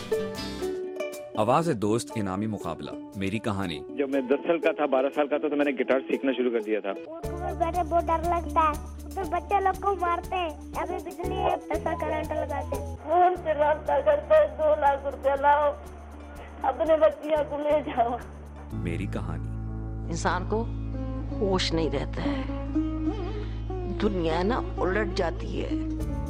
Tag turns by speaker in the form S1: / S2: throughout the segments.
S1: آواز دوست انعامی مقابلہ میری کہانی.
S2: جب میں 10 سال کا تھا 12 سال کا تھا تو میں نے گٹار سیکھنا شروع کر دیا تھا.
S3: بیٹھے بہت ڈر لگتا ہے تو بچے لوگ کو مارتے ہیں, ابھی بجلی ہے ایسا کرنٹ لگاتے ہیں. فون سے رابطہ کرتے 2 لاکھ روپے لاؤ اپنے بچیاں کو لے جاؤ.
S1: میری کہانی.
S4: انسان کو ہوش نہیں رہتا ہے, دنیا نا الٹ جاتی ہے.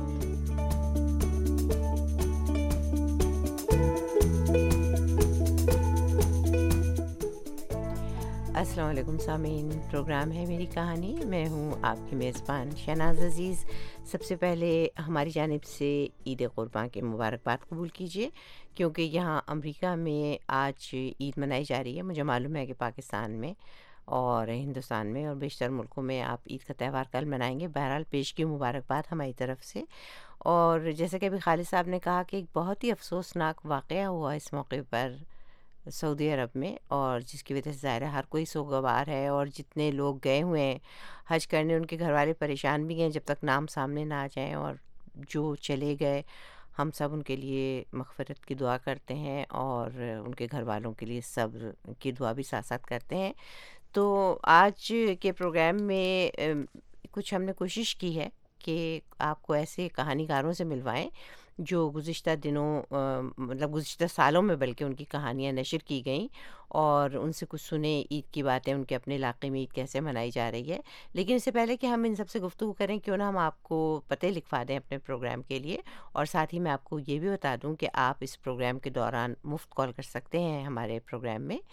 S5: السلام علیکم سامعین, پروگرام ہے میری کہانی. میں ہوں آپ کی میزبان شہناز عزیز. سب سے پہلے ہماری جانب سے عید قربان کی مبارکباد قبول کیجیے, کیونکہ یہاں امریکہ میں آج عید منائی جا رہی ہے. مجھے معلوم ہے کہ پاکستان میں اور ہندوستان میں اور بیشتر ملکوں میں آپ عید کا تہوار کل منائیں گے. بہرحال پیش کی مبارکباد ہماری طرف سے. اور جیسا کہ ابھی خالد صاحب نے کہا کہ ایک بہت ہی افسوسناک واقعہ ہوا اس موقع پر سعودی عرب میں, اور جس کی وجہ سے ظاہر ہے ہر کوئی سوگوار ہے, اور جتنے لوگ گئے ہوئے ہیں حج کرنے ان کے گھر والے پریشان بھی ہیں جب تک نام سامنے نہ آ جائیں, اور جو چلے گئے ہم سب ان کے لیے مغفرت کی دعا کرتے ہیں اور ان کے گھر والوں کے لیے صبر کی دعا بھی ساتھ ساتھ کرتے ہیں. تو آج کے پروگرام میں کچھ ہم نے کوشش کی ہے کہ آپ کو ایسے کہانی کاروں سے ملوائیں جو گزشتہ دنوں مطلب گزشتہ سالوں میں بلکہ ان کی کہانیاں نشر کی گئیں, اور ان سے کچھ سنیں عید کی باتیں, ان کے اپنے علاقے میں عید کیسے منائی جا رہی ہے. لیکن اس سے پہلے کہ ہم ان سب سے گفتگو کریں, کیوں نہ ہم آپ کو پتے لکھوا دیں اپنے پروگرام کے لیے, اور ساتھ ہی میں آپ کو یہ بھی بتا دوں کہ آپ اس پروگرام کے دوران مفت کال کر سکتے ہیں ہمارے پروگرام میں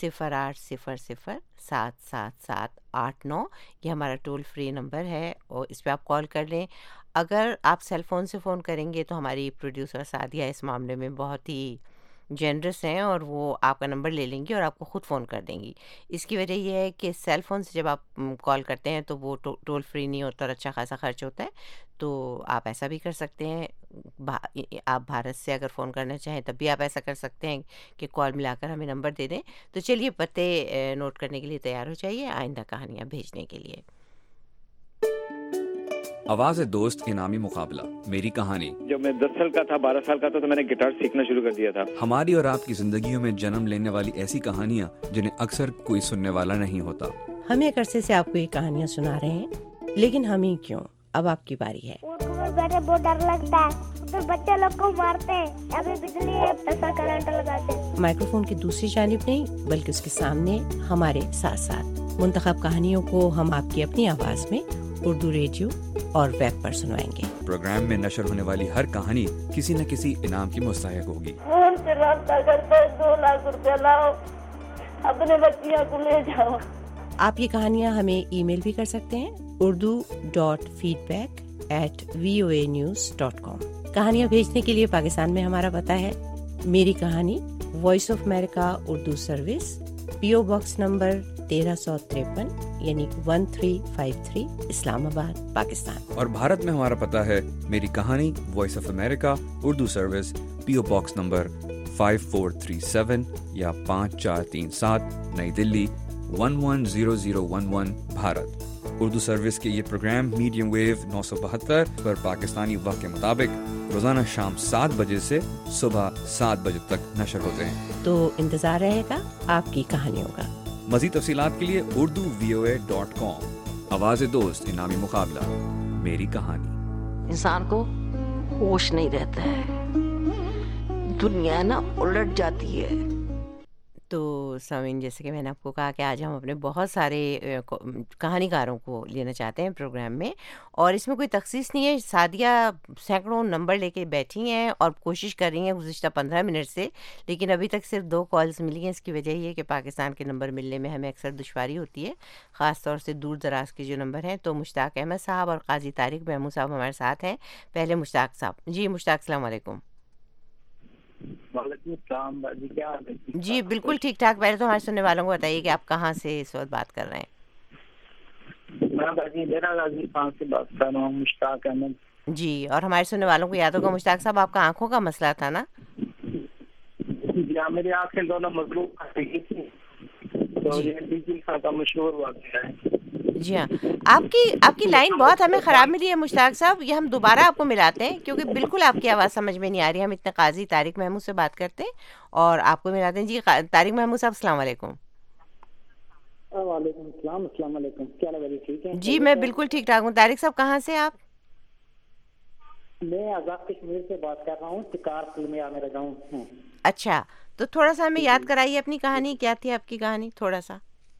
S5: 0800-777-89. یہ ہمارا ٹول فری نمبر ہے اور اس پہ آپ کال کر لیں. اگر آپ سیل فون سے فون کریں گے تو ہماری پروڈیوسر سعدیہ اس معاملے میں بہت ہی جنرس ہیں, اور وہ آپ کا نمبر لے لیں گی اور آپ کو خود فون کر دیں گی. اس کی وجہ یہ ہے کہ سیل فون سے جب آپ کال کرتے ہیں تو وہ ٹول فری نہیں ہوتا اور اچھا خاصا خرچ ہوتا ہے. تو آپ ایسا بھی کر سکتے ہیں, آپ بھارت سے اگر فون کرنا چاہیں تب بھی آپ ایسا کر سکتے ہیں کہ کال ملا کر ہمیں نمبر دے دیں. تو چلیے پتے نوٹ کرنے کے لیے تیار ہو جائیے آئندہ کہانیاں بھیجنے کے لیے.
S1: آواز دوست انعامی مقابلہ میری کہانی.
S2: جب میں 10 سال کا تھا 12 سال کا تھا تو میں نے گٹار سیکھنا شروع کر دیا تھا.
S1: ہماری اور آپ کی زندگیوں میں جنم لینے والی ایسی کہانیاں جنہیں اکثر کوئی سننے والا نہیں ہوتا.
S5: ہم ایک عرصے سے آپ کو یہ کہانیاں سنا رہے ہیں, لیکن ہم ہی کیوں, اب آپ کی باری ہے.
S3: بیٹھے بہت ڈر لگتا ہے تو بچے لوگ کو مارتے ہیں, ابھی بجلی ہے ایسا کرنٹ لگاتے ہیں.
S5: مائکرو فون کی دوسری جانب نہیں بلکہ اس کے سامنے ہمارے ساتھ ساتھ منتخب کہانیوں کو ہم آپ کی اپنی آواز میں اردو ریڈیو اور ویب پر سنوائیں گے.
S1: پروگرام میں نشر ہونے والی ہر کہانی کسی نہ کسی انعام کی مستحق ہوگی.
S3: فون سے رابطہ کرتے 2 لاکھ روپے لاؤ اپنے بچیاں کو لے جاؤ.
S5: آپ یہ کہانیاں ہمیں ای میل بھی کر سکتے ہیں urdu.feedback@voanews.com. کہانیاں بھیجنے کے لیے پاکستان میں ہمارا پتہ ہے میری کہانی, Voice of America Urdu service, PO box number 1353 یعنی 1353 اسلام آباد پاکستان.
S1: اور بھارت میں ہمارا پتہ ہے میری کہانی, Voice of America Urdu service, PO box number 5437 یا 5437 نئی دلی 110011 بھارت. اردو سروس کے یہ پروگرام میڈیم ویو 972 پر پاکستانی وقت کے مطابق روزانہ شام 7 بجے سے صبح 7 بجے تک نشر ہوتے ہیں.
S5: تو انتظار رہے گا آپ کی کہانیوں کا.
S1: مزید تفصیلات کے لیے urduvoa.com. آواز دوست انعامی مقابلہ میری کہانی.
S4: انسان کو ہوش نہیں رہتا ہے, دنیا نا الٹ جاتی ہے.
S5: تو سامعین, جیسے کہ میں نے آپ کو کہا کہ آج ہم اپنے بہت سارے کہانی کاروں کو لینا چاہتے ہیں پروگرام میں, اور اس میں کوئی تخصیص نہیں ہے. سعدیہ سینکڑوں نمبر لے کے بیٹھی ہیں اور کوشش کر رہی ہیں گزشتہ 15 منٹ سے, لیکن ابھی تک صرف 2 کالز ملی ہیں. اس کی وجہ یہ ہے کہ پاکستان کے نمبر ملنے میں ہمیں اکثر دشواری ہوتی ہے, خاص طور سے دور دراز کے جو نمبر ہیں. تو مشتاق احمد صاحب اور قاضی طارق محمود صاحب ہمارے ساتھ ہیں. پہلے مشتاق صاحب. جی مشتاق, السلام علیکم.
S6: وعلیکم السلام باجی, کیا حال ہے؟
S5: جی بالکل ٹھیک ٹھاک. پہلے تو ہمارے سننے والوں کو بتائیے کہ آپ کہاں سے اس وقت بات کر رہے ہیں.
S6: میں باجی ڈیرہ غازی خان سے بات کر رہا ہوں, مشتاق احمد.
S5: جی, اور ہمارے سننے والوں کو یاد ہوگا مشتاق صاحب آپ کا آنکھوں کا مسئلہ تھا نا؟
S6: جی ہاں, میری آنکھیں دونوں مضروب کر گئی تھی, تو یہ ڈیجی کا مشہور واقعہ ہے.
S5: جی ہاں، آپ کی لائن بہت ہمیں خراب ملی ہے مشتاق صاحب، یہ ہم دوبارہ آپ کو ملاتے ہیں کیونکہ بالکل آپ کی آواز سمجھ میں نہیں آ رہی ہے. ہم اتنے قاضی طارق محمود سے بات کرتے ہیں اور آپ کو ملاتے ہیں. جی طارق محمود صاحب السلام علیکم.
S6: وعلیکم السلام. السلام علیکم. کیا لگا جی ٹھیک ہے؟
S5: جی میں بالکل ٹھیک ٹھاک ہوں. طارق صاحب کہاں سے آپ؟
S6: میں آزاد کشمیر سے بات کر رہا ہوں. شکار پورنیہ میرا گاؤں ہے.
S5: اچھا، تو تھوڑا سا ہمیں یاد کرائیے اپنی کہانی، کیا تھی آپ کی کہانی؟ تھوڑا سا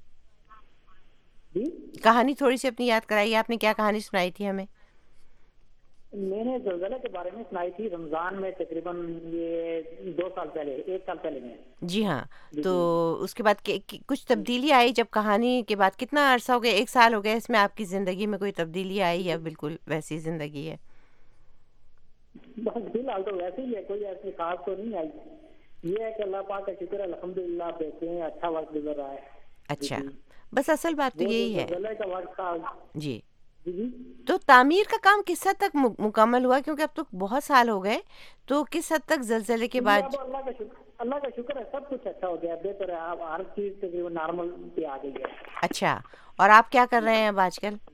S6: جی
S5: کہانی تھوڑی سی اپنی یاد کرائیے. آپ نے کیا کہانی سنائی تھی ہمیں؟
S6: میں نے زلزلے کے بارے میں سنائی تھی رمضان میں، تقریباً یہ 2 سال پہلے، 1 سال پہلے میں.
S5: جی ہاں، تو اس کے بعد کچھ تبدیلی آئی جب کہانی کے بعد؟ کتنا عرصہ ہو گیا؟ 1 سال ہو گیا اس میں آپ کی زندگی میں کوئی تبدیلی آئی یا بالکل ویسی زندگی ہے؟
S6: بس فی الحال تو ویسے ہی ہے، کوئی ایسی خاص تو نہیں آئی. یہ ہے کہ اللہ پاک کا شکر ہے، الحمدللہ دیکھتے ہیں اچھا وقت گزر رہا ہے.
S5: اچھا، بس اصل بات تو یہی ہے.
S6: زلزلے کا وقت تھا.
S5: جی،
S6: جی
S5: تو تعمیر کا کام کس حد تک مکمل ہوا؟ کیونکہ اب تو بہت سال ہو گئے، تو کس حد تک زلزلے کے بعد؟
S6: اللہ کا شکر ہے، سب کچھ اچھا ہو گیا، بہتر ہے. اب ہر چیز تقریباً نارمل پہ آ گئی ہے.
S5: اچھا، اور آپ کیا کر رہے ہیں اب آج کل؟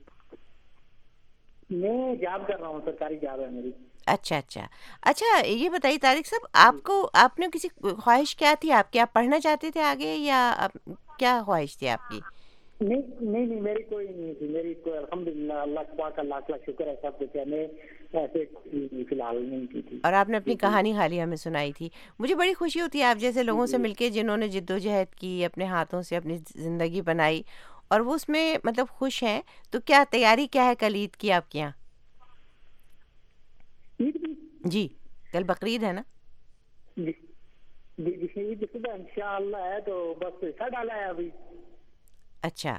S6: میں جاب کر رہا ہوں، سرکاری جاب ہے میری.
S5: اچھا، یہ بتائیے طارق صاحب، آپ نے کسی خواہش کیا تھی آپ کی؟ آپ پڑھنا چاہتے تھے آگے یا کیا خواہش تھی آپ کی؟
S6: نہیں میری کوئی نہیں تھی. میری کوئی الحمدللہ اللہ پاک کا لاکھ لاکھ شکر ہے، سب کچھ ہے. میں ایسے فی الحال نہیں کی تھی.
S5: اور آپ نے اپنی کہانی حالیہ میں سنائی تھی. مجھے بڑی خوشی ہوتی ہے آپ جیسے لوگوں سے مل کے جنہوں نے جد و جہد کی، اپنے ہاتھوں سے اپنی زندگی بنائی اور وہ اس میں مطلب خوش ہیں. تو کیا تیاری کیا ہے کل عید کی آپ کے یہاں؟ جی کل بقرعید ہے نا؟
S6: جی عید صبح انشاءاللہ ہے، تو بس پیسہ ڈالا ہے ابھی.
S5: اچھا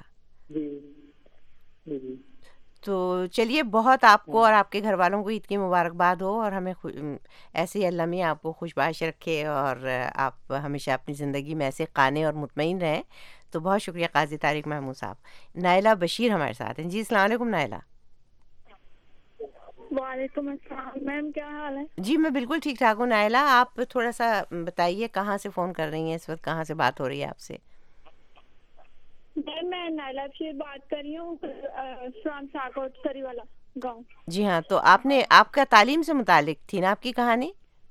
S6: جی
S5: تو چلیے، بہت آپ کو اور آپ کے گھر والوں کو عید کی مبارکباد ہو، اور ہمیں ایسے ہی اللہ میاں آپ کو خوش باش رکھے اور آپ ہمیشہ اپنی زندگی میں ایسے قانع اور مطمئن رہیں. تو بہت شکریہ قاضی طارق محمود صاحب. نائلہ بشیر ہمارے ساتھ ہیں. جی السلام علیکم نائلہ.
S3: وعلیکم السلام میم، کیا حال ہے؟
S5: جی میں بالکل ٹھیک ٹھاک ہوں. نائلہ آپ تھوڑا سا بتائیے کہاں سے فون کر رہی ہیں اس وقت، کہاں سے بات ہو رہی ہے آپ سے؟
S3: میں نائلہ بشیر بات کر رہی ہوں فرام ساکوٹ سری والا گاؤں.
S5: جی ہاں، تو آپ کا تعلیم سے متعلق تھی نا آپ کی کہانی؟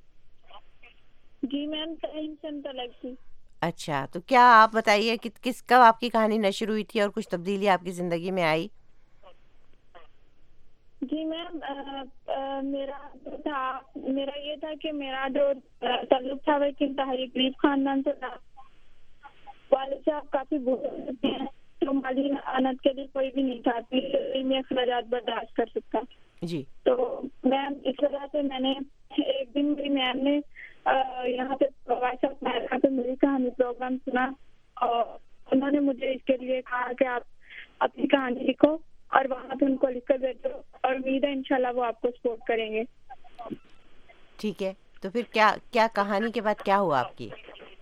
S3: جی میم تعلیم سے متعلق تھی.
S5: اچھا، تو کیا آپ بتائیے کہ کب آپ کی کہانی نشر ہوئی تھی اور کچھ تبدیلی آپ کی زندگی میں آئی؟
S3: جی میم میرا یہ تھا کہ میرا جو تعلق تھا وہ ایک انتہائی غریب خاندان سے تھا. والد صاحب کافی بزرگ ہیں، تو مالی انت کے لیے کوئی بھی نہیں تھا علمی اخراجات برداشت کر سکتا.
S5: جی،
S3: تو میم اس وجہ سے میں نے ایک دن میری میم نے یہاں پہ وائس آف امریکہ پہ میری کہانی پروگرام سنا، اور انہوں نے مجھے اس کے لیے کہا کہ آپ اپنی کہانی لکھو اور وہاں پہ ان کو لکھ کر بھیجو، اور امید ہے انشاءاللہ وہ آپ کو سپورٹ کریں گے.
S5: ٹھیک ہے، تو پھر کیا کہانی کے بعد کیا ہوا آپ کی؟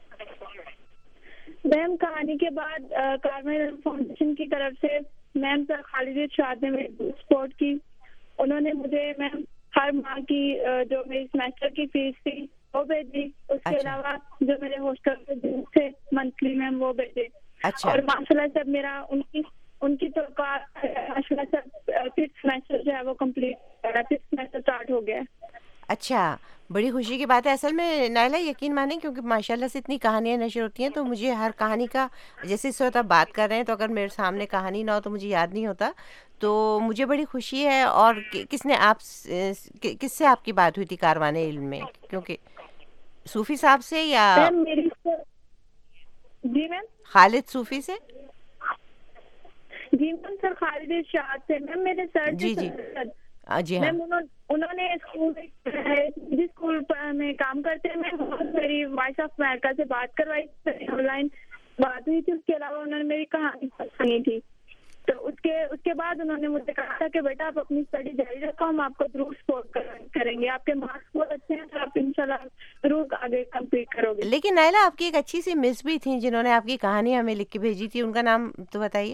S3: میم کہانی کے بعد کارمل فاؤنڈیشن کی طرف سے میم سر خالد ارشاد نے میری سپورٹ کی. انہوں نے مجھے میم ہر ماہ کی جو میری سیمیسٹر کی فیس تھی وہ بھیجی. اس کے علاوہ جو میرے ہاسٹل کے دن تھے منتھلی میم وہ بھیجے. اور ماشاء اللہ سب میرا ان کی توقعات ماشاء اللہ سب 5th سیمیسٹر جو ہے وہ کمپلیٹ ہو رہا ہے، 5th سیمیسٹر اسٹارٹ ہو گیا ہے.
S5: اچھا، بڑی خوشی کی بات ہے. اصل میں نائلہ یقین مانیں کیونکہ ماشاء اللہ سے اتنی کہانیاں نشر ہوتی ہیں تو مجھے ہر کہانی کا، جیسے اس وقت آپ بات کر رہے ہیں تو اگر میرے سامنے کہانی نہ ہو تو مجھے یاد نہیں ہوتا. تو مجھے بڑی خوشی ہے. اور کس سے آپ کی بات ہوئی تھی کاروان علم میں؟ کیونکہ صوفی صاحب سے یا
S3: جی میم
S5: خالد صوفی سے؟
S3: جی میم سر خالد ارشاد سے. میم میرے سر
S5: جی ہاں،
S3: انہوں نے جس اسکول میں کام کرتے ہیں میری وائس آف امریکہ سے بات کروائی، آن لائن بات ہوئی تھی. اس کے علاوہ انہوں نے میری کہانی سنی تھی. تو اس کے بعد انہوں نے مجھے کہا تھا کہ بیٹا آپ اپنی اسٹڈی جاری رکھو، ہم آپ کو ضرور سپورٹ کریں گے، آپ کے مارکس بہت اچھے ہیں تو آپ انشاءاللہ ضرور آگے کمپلیٹ کرو گے.
S5: لیکن نائلہ آپ کی ایک اچھی سی مس بھی تھیں جنہوں نے آپ کی کہانی ہمیں لکھ کے بھیجی تھی، ان کا نام تو بتائیے.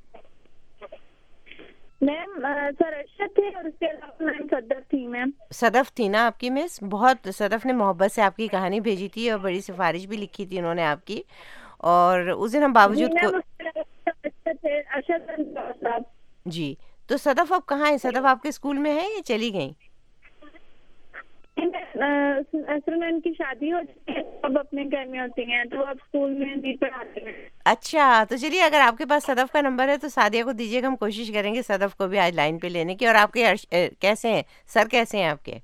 S3: میم سر ارشد تھے اور اس کے علاوہ میم صدف تھی. میم
S5: صدف تھی نا آپ کی مس؟ بہت صدف نے محبت سے آپ کی کہانی بھیجی تھی اور بڑی سفارش بھی لکھی تھی انہوں نے آپ کی. اور اس دن ہم باوجود
S3: से अरशद साहब।
S5: जी, तो सदफ अब कहाँ है? सदफ आपके स्कूल में है या चली गई?
S3: असरन की शादी हो चुकी है, अब अपने घर में होती हैं, तो अब स्कूल में नहीं पढ़ाते हैं।
S5: अच्छा, तो चलिए अगर आपके पास सदफ का नंबर है तो सादिया को दीजिएगा, हम कोशिश करेंगे सदफ को भी आज लाइन पे लेने की। और आपके कैसे हैं सर, कैसे हैं आपके?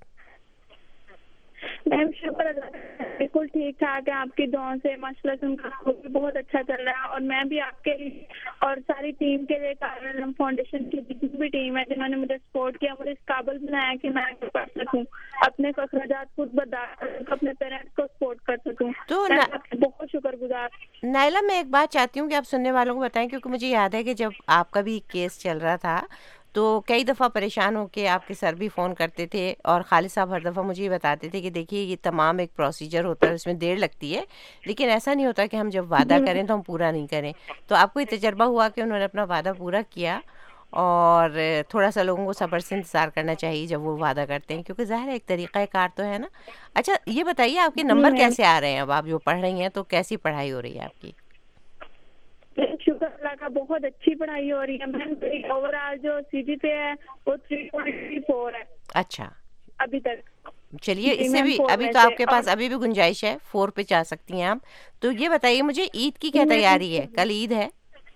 S3: मैम शुक्र अल्लाह का, बिल्कुल ठीक ठाक है, आपकी दुआओं से माशाल्लाह से उनका स्कूल भी बहुत अच्छा चल रहा है। और मैं भी आपके लिए और सारी टीम के लिए, कारन फाउंडेशन की जितनी भी टीम है जिन्होंने मुझे सपोर्ट किया, मुझे इस काबिल बनाया कि मैं आगे पढ़ सकूं, अपने अखराजात खुद बर्दाश्त, अपने पेरेंट्स को सपोर्ट कर सकूं।
S5: तो
S3: मैं आपकी बहुत शुक्रगुजार।
S5: नाइला, मैं एक बात चाहती हूँ कि आप सुनने वालों को बताएं, क्योंकि मुझे याद है कि जब आपका भी केस चल रहा था तो कई दफ़ा परेशान होके आपके सर भी फ़ोन करते थे, और खालिद साहब हर दफ़ा मुझे ये बताते थे कि देखिए ये तमाम एक प्रोसीजर होता है, इसमें देर लगती है, लेकिन ऐसा नहीं होता कि हम जब वादा करें तो हम पूरा नहीं करें। तो आपको ये तजर्बा हुआ कि उन्होंने अपना वादा पूरा किया, और थोड़ा सा लोगों को सब्र से इंतज़ार करना चाहिए जब वो वादा करते हैं, क्योंकि ज़ाहिर है एक तरीक़ा कार तो है ना। अच्छा ये बताइए आपके नंबर कैसे आ रहे हैं? अब आप जो पढ़ रही हैं तो कैसी पढ़ाई हो रही है आपकी?
S3: शुक्र अल्लाह का, बहुत अच्छी पढ़ाई हो रही है मैम। ओवरऑल जो सीजीपीए है वो 3.4 है
S5: अच्छा
S3: अभी तक।
S5: चलिए,
S3: जी
S5: इससे
S3: मैम,
S5: भी
S3: 4
S5: अभी
S3: में
S5: तो
S3: से।
S5: आपके पास अभी भी गुंजाइश है, 4 पे जा सकती हैं आप। तो ये बताइए मुझे, ईद की क्या
S3: मैम,
S5: तैयारी है? कल ईद है।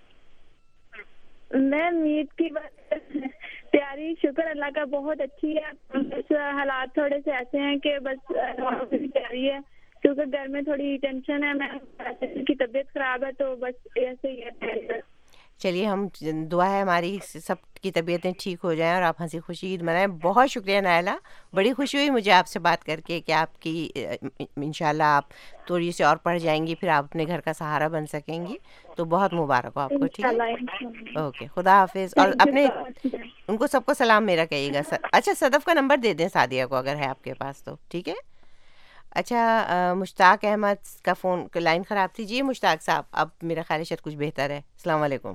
S3: मैम ईद की तैयारी शुक्र अल्लाह का बहुत अच्छी है, बस हालात थोड़े से ऐसे हैं कि बस तैयारी है, क्योंकि घर में थोड़ी टेंशन है। मैम की तबीयत खराब है, तो बस ऐसे ही है।
S5: चलिए, हम दुआ है हमारी सब की तबीयतें ठीक हो जाएं और आप हंसी खुशी ईद मनाएं। बहुत शुक्रिया नायला, बड़ी खुशी हुई मुझे आपसे बात करके कि आपकी इंशाल्लाह आप थोड़ी सी और पढ़ जाएंगी, फिर आप अपने घर का सहारा बन सकेंगी। तो बहुत मुबारक हो आपको। ठीक है, ओके, खुदा हाफिज। और अपने उनको सबको सलाम मेरा कहिएगा। अच्छा, सदफ का नंबर दे दें सादिया को अगर है आपके पास तो। ठीक है। अच्छा, मुश्ताक अहमद का फ़ोन लाइन ख़राब थी। जी मुश्ताक साहब, अब मेरा ख्याल है शायद कुछ बेहतर है। अस्सलाम वालेकुम।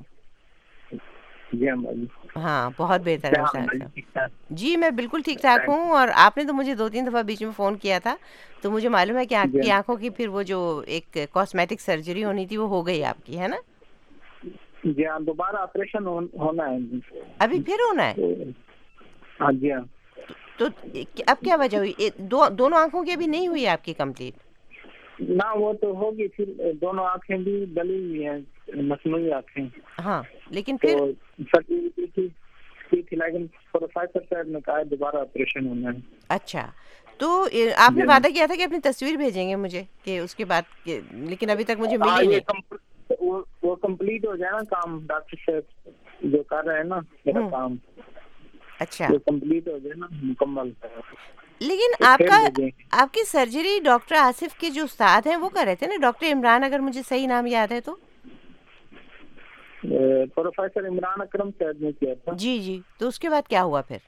S5: हाँ, बहुत बेहतर है मुश्ताक साहब। जी मैं बिल्कुल ठीक ठाक हूँ, और आपने तो मुझे 2-3 दफ़ा बीच में फ़ोन किया था, तो मुझे मालूम है कि आपकी आंखों की फिर वो जो एक कॉस्मेटिक सर्जरी होनी थी वो हो गई आपकी, है ना?
S6: जी हाँ, दोबारा ऑपरेशन होना है।
S5: अभी फिर होना है?
S6: हाँ जी हाँ।
S5: तो अब क्या वजह हुई? दोनों आंखों की अभी नहीं हुई आपकी कंप्लीट?
S6: ना, वो तो होगी, फिर दोनों आंखें भी डली हुई हैं, मसनूई आंखें।
S5: हाँ, लेकिन फिर
S6: सर्जरी थी, लेकिन प्रोफेसर साहब ने कहा दोबारा ऑपरेशन होना है।
S5: अच्छा, तो आपने वादा किया था कि अपनी तस्वीर भेजेंगे मुझे कि उसके बाद लेकिन अभी तक मुझे मिली नहीं।
S6: वो कंप्लीट हो जाए ना काम, डॉक्टर साहब जो कर रहे हैं ना मेरा काम।
S5: अच्छा,
S6: वो कंप्लीट हो जाए ना मुकम्मल।
S5: लेकिन
S6: तो
S5: आपकी सर्जरी डॉक्टर आसिफ के जो उस्ताद हैं वो कर रहे थे ना, डॉक्टर इमरान, अगर मुझे सही नाम याद है तो।
S6: प्रोफेसर इमरान अकरम साहब ने किया था।
S5: जी जी, तो उसके बाद क्या हुआ फिर?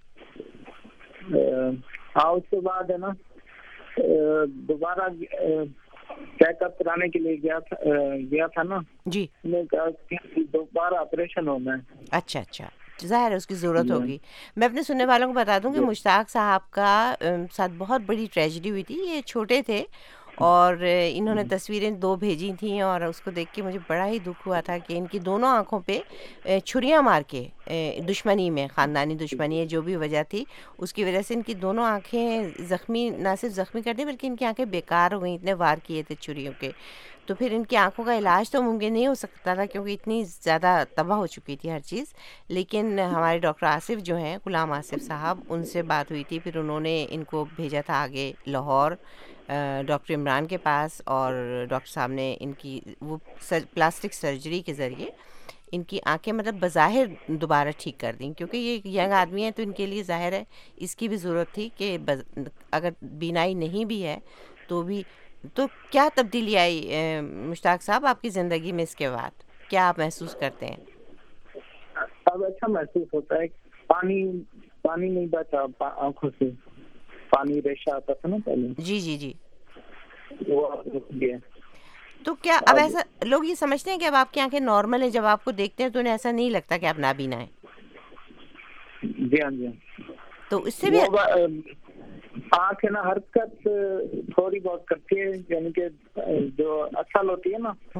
S6: हाँ, उसके बाद है ना दोबारा चेकअप कराने के लिए गया था ना
S5: जी,
S6: दोबारा ऑपरेशन होना है।
S5: अच्छा अच्छा, ज़ाहिर है उसकी ज़रूरत होगी। मैं अपने सुनने वालों को बता दूं कि मुश्ताक साहब का साथ बहुत बड़ी ट्रेजेडी हुई थी। ये छोटे थे और इन्होंने तस्वीरें 2 भेजी थी, और उसको देख के मुझे बड़ा ही दुख हुआ था कि इनकी दोनों आंखों पे छुरियां मार के दुश्मनी में, ख़ानदानी दुश्मनी है जो भी वजह थी, उसकी वजह से इनकी दोनों आंखें ज़ख्मी, ना सिर्फ ज़ख्मी कर दी बल्कि इनकी आंखें बेकार हो गई, इतने वार किए थे छुरियों के। तो फिर इनकी आंखों का इलाज तो मुमकिन नहीं हो सकता था क्योंकि इतनी ज़्यादा तबाह हो चुकी थी हर चीज़। लेकिन हमारे डॉक्टर आसिफ जो हैं, गुलाम आसिफ साहब, उनसे बात हुई थी, फिर उन्होंने इनको भेजा था आगे लाहौर डॉक्टर इमरान के पास, और डॉक्टर साहब ने इनकी वो प्लास्टिक सर्जरी के ज़रिए इनकी आंखें मतलब बज़ाहिर दोबारा ठीक कर दी, क्योंकि ये यंग आदमी है तो इनके लिए ज़ाहिर है इसकी भी ज़रूरत थी कि अगर बीनाई नहीं भी है तो भी। तो क्या तब्दीली आई मुश्ताक साहब आपकी ज़िंदगी में इसके बाद? क्या आप महसूस करते हैं?
S6: अब अच्छा महसूस होता है। पानी नहीं बचा आंखों से, पानी रेशा आता था ना पहले।
S5: जी जी जी,
S6: वो रुक गया।
S5: तो क्या अब ऐसा लोग ये समझते हैं कि अब आपकी आंखें नॉर्मल है, जब आपको देखते हैं तो उन्हें ऐसा नहीं लगता कि आप नाबीना है?
S6: जी हाँ जी हाँ।
S5: तो इससे भी
S6: आँख है ना हरकत थोड़ी बहुत करती है, यानी कि जो असल होती है ना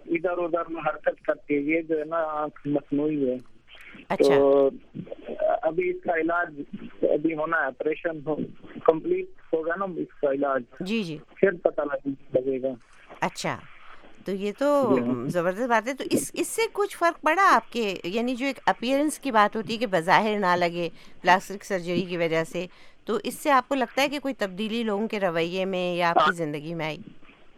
S6: इधर उधर में हरकत करती है, ये जो है ना आँख मसनूई है।
S5: अच्छा।
S6: तो अभी इसका इलाज अभी होना है, ऑपरेशन कंप्लीट होगा ना इसका इलाज,
S5: जी जी।
S6: फिर पता लगेगा।
S5: अच्छा, तो ये तो ज़बरदस्त बात है। तो इससे कुछ फ़र्क पड़ा आपके, यानी जो एक अपीयरेंस की बात होती है कि बज़ाहिर ना लगे प्लास्टिक सर्जरी की वजह से, तो इससे आपको लगता है कि कोई तब्दीली लोगों के रवैये में या आपकी ज़िंदगी में आई?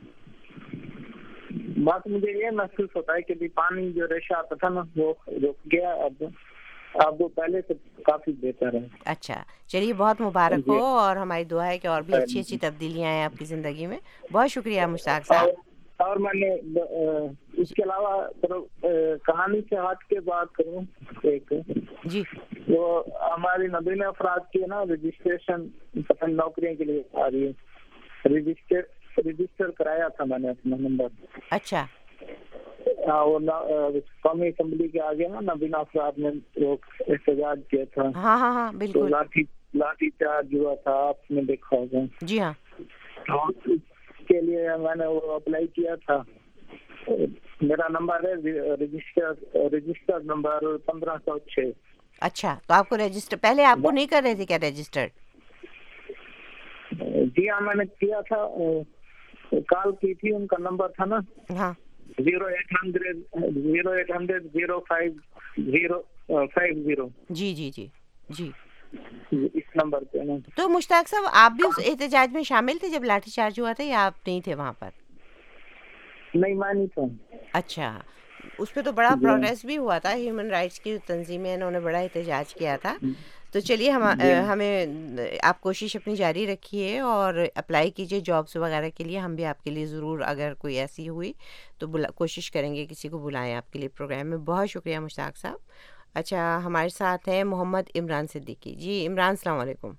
S6: बात मुझे ये महसूस होता है कि भी पानी जो रेशा आता था ना वो रुक गया, अब वो पहले से काफी बेहतर है।
S5: अच्छा, चलिए बहुत मुबारक हो, और हमारी दुआ है कि और भी अच्छी अच्छी तब्दीलियाँ आएँ आपकी ज़िंदगी में। बहुत शुक्रिया मुश्ताक साहब।
S6: और मैंने इसके अलावा कहानी से हट के बात करूँ एक
S5: जी,
S6: वो हमारी नबीन अफराद की ना रजिस्ट्रेशन पसंद नौकरियों के लिए आ रही है, रजिस्टर कराया था मैंने अपना नंबर।
S5: अच्छा।
S6: हाँ, वो कौमी असेंबली के आगे ना नबीन अफराद ने वो एहतजाज किया था।
S5: हाँ हाँ हाँ, बिल्कुल।
S6: तो लाठी चार्ज हुआ था, आपने देखा होगा।
S5: जी हाँ।
S6: तो के लिए मैंने वो अप्लाई किया था। मेरा नंबर है रजिस्टर्ड नंबर 1506।
S5: अच्छा, तो आपको रजिस्टर पहले आपको नहीं कर रहे थे क्या रजिस्टर्ड?
S6: जी हाँ, मैंने किया था, कॉल की थी, उनका नंबर था ना
S5: हाँ
S6: 0800 0550।
S5: जी जी जी जी।
S6: इस नंबर पे ना।
S5: तो मुश्ताक साहब, आप भी उस एहतजाज में शामिल थे जब लाठीचार्ज हुआ था, या आप नहीं थे वहाँ पर?
S6: नहीं, मैं नहीं था।
S5: अच्छा, उस पर तो बड़ा प्रोटेस्ट भी हुआ था, ह्यूमन राइट्स की तंजीमें, इन्होंने बड़ा एहतजाज किया था। तो चलिए हमें आप कोशिश अपनी जारी रखिए और अप्लाई कीजिए जॉब्स वगैरह के लिए। हम भी आपके लिए ज़रूर, अगर कोई ऐसी हुई तो कोशिश करेंगे किसी को बुलाएं आपके लिए प्रोग्राम में। बहुत शुक्रिया मुश्ताक साहब। अच्छा, हमारे साथ हैं मोहम्मद इमरान सिद्दीकी जी। इमरान, अस्सलाम वालेकुम।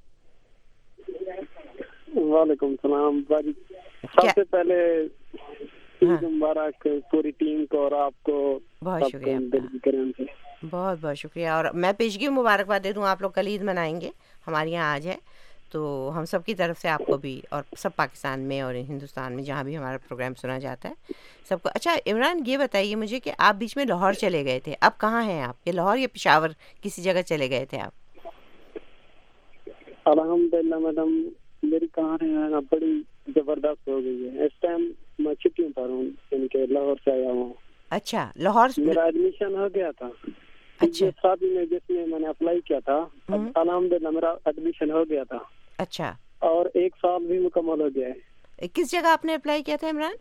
S7: वालेकुम सलाम बाजी। सबसे पहले ईद मुबारक पूरी टीम को और आपको।
S5: बहुत शुक्रिया, बहुत बहुत शुक्रिया। और मैं पेशगी मुबारकबाद दे दूँ, आप लोग कल ईद मनाएंगे, हमारे यहाँ आज है, तो हम सब की तरफ से आपको भी और सब पाकिस्तान में और हिंदुस्तान में जहाँ भी हमारा प्रोग्राम सुना जाता है सबको। अच्छा इमरान, ये बताइए मुझे कि आप बीच में लाहौर चले गए थे, अब कहाँ हैं आप? ये लाहौर या पेशावर किसी जगह चले गए थे आप?
S7: अल्हम्दुलिल्लाह मैडम, मेरी कहानी है ना बड़ी जबरदस्त हो गई है। इस टाइम मैं छुट्टियों पर हूँ, यानी कि लाहौर से आया हूँ।
S5: अच्छा, लाहौर
S7: मेरा एडमिशन हो गया था।
S5: अच्छा,
S7: शादी में जिसमें मैंने अप्लाई किया था, अल्हम्दुलिल्लाह मेरा एडमिशन हो गया था।
S5: अच्छा,
S7: और 1 साल भी मुकम्मल हो गया है।
S5: किस जगह आपने अप्लाई किया था इमरान?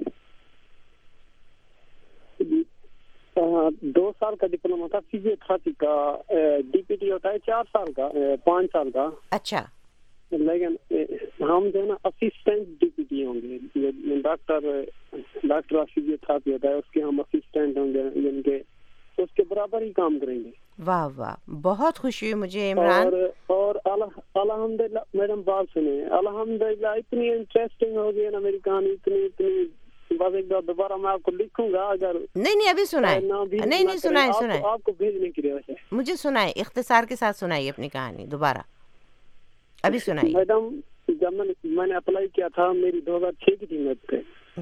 S7: 2 साल का डिप्लोमा था, फिजियोथेरेपी का। डीपीटी होता है 4 साल का, 5 साल का।
S5: अच्छा,
S7: लेकिन हम जो है ना असिस्टेंट डीपीटी होंगे, डॉक्टर ऑफ फिजियोथेरेपी होता है, उसके हम असिस्टेंट होंगे, यानी कि उसके बराबर ही काम करेंगे।
S5: वाह वाह, बहुत खुशी हुई मुझे इमरान।
S7: और अल्हम्दुलिल्लाह मैडम, बात सुने, अल्हम्दुलिल्लाह इतनी इंटरेस्टिंग हो गई ना मेरी कहानी, इतनी बस एक बार दोबारा मैं आपको लिखूंगा। अगर
S5: नहीं अभी सुनाए, नहीं सुनाए
S7: आपको भेजने के लिए
S5: मुझे सुनाए, इख्तिसार के साथ सुनाइए अपनी कहानी दोबारा, अभी सुनाइए।
S7: मैडम, जब मैंने अप्लाई किया था, मेरी 2006 की थी पे।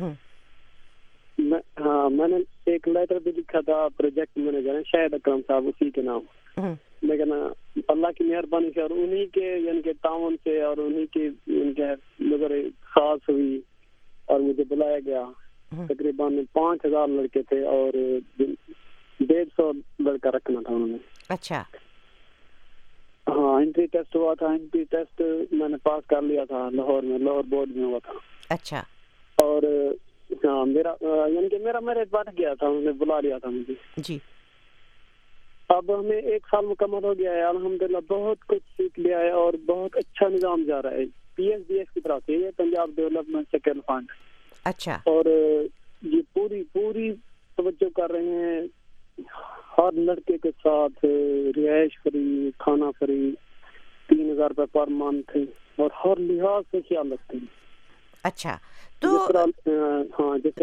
S7: मैंने एक लेटर भी लिखा था, प्रोजेक्ट मैनेजर है शायद अकरम साहब, उसी के नाम। लेकिन अल्लाह की मेहरबानी से और उन्हीं के यानी के ताउन से और उन्हीं की नजर खास हुई और मुझे बुलाया गया। तकरीबन 5000 लड़के थे और 150 लड़का रखना था उन्होंने।
S5: अच्छा,
S7: हाँ, एंट्री टेस्ट हुआ था। एंट्री टेस्ट मैंने पास कर लिया था, लाहौर में, लाहौर बोर्ड में हुआ था।
S5: अच्छा,
S7: और हाँ, मेरा यानी कि मेरा मेरिट बढ़ गया था, उन्होंने बुला लिया था मुझे
S5: जी।
S7: अब हमें 1 साल मुकम्मल हो गया है, अल्हम्दुलिल्लाह बहुत कुछ सीख लिया है और बहुत अच्छा निजाम जा रहा है। PSDF की तरफ से, ये पंजाब डेवलपमेंट सेकेंड फंड।
S5: अच्छा,
S7: और ये पूरी तवज्जो कर रहे हैं हर लड़के के साथ, रिहाइश फ्री, खाना फ्री, 3000 रुपये पर मंथ, और हर लिहाज से ख्याल रखते हैं।
S5: अच्छा, तो
S7: हाँ, जिस तरह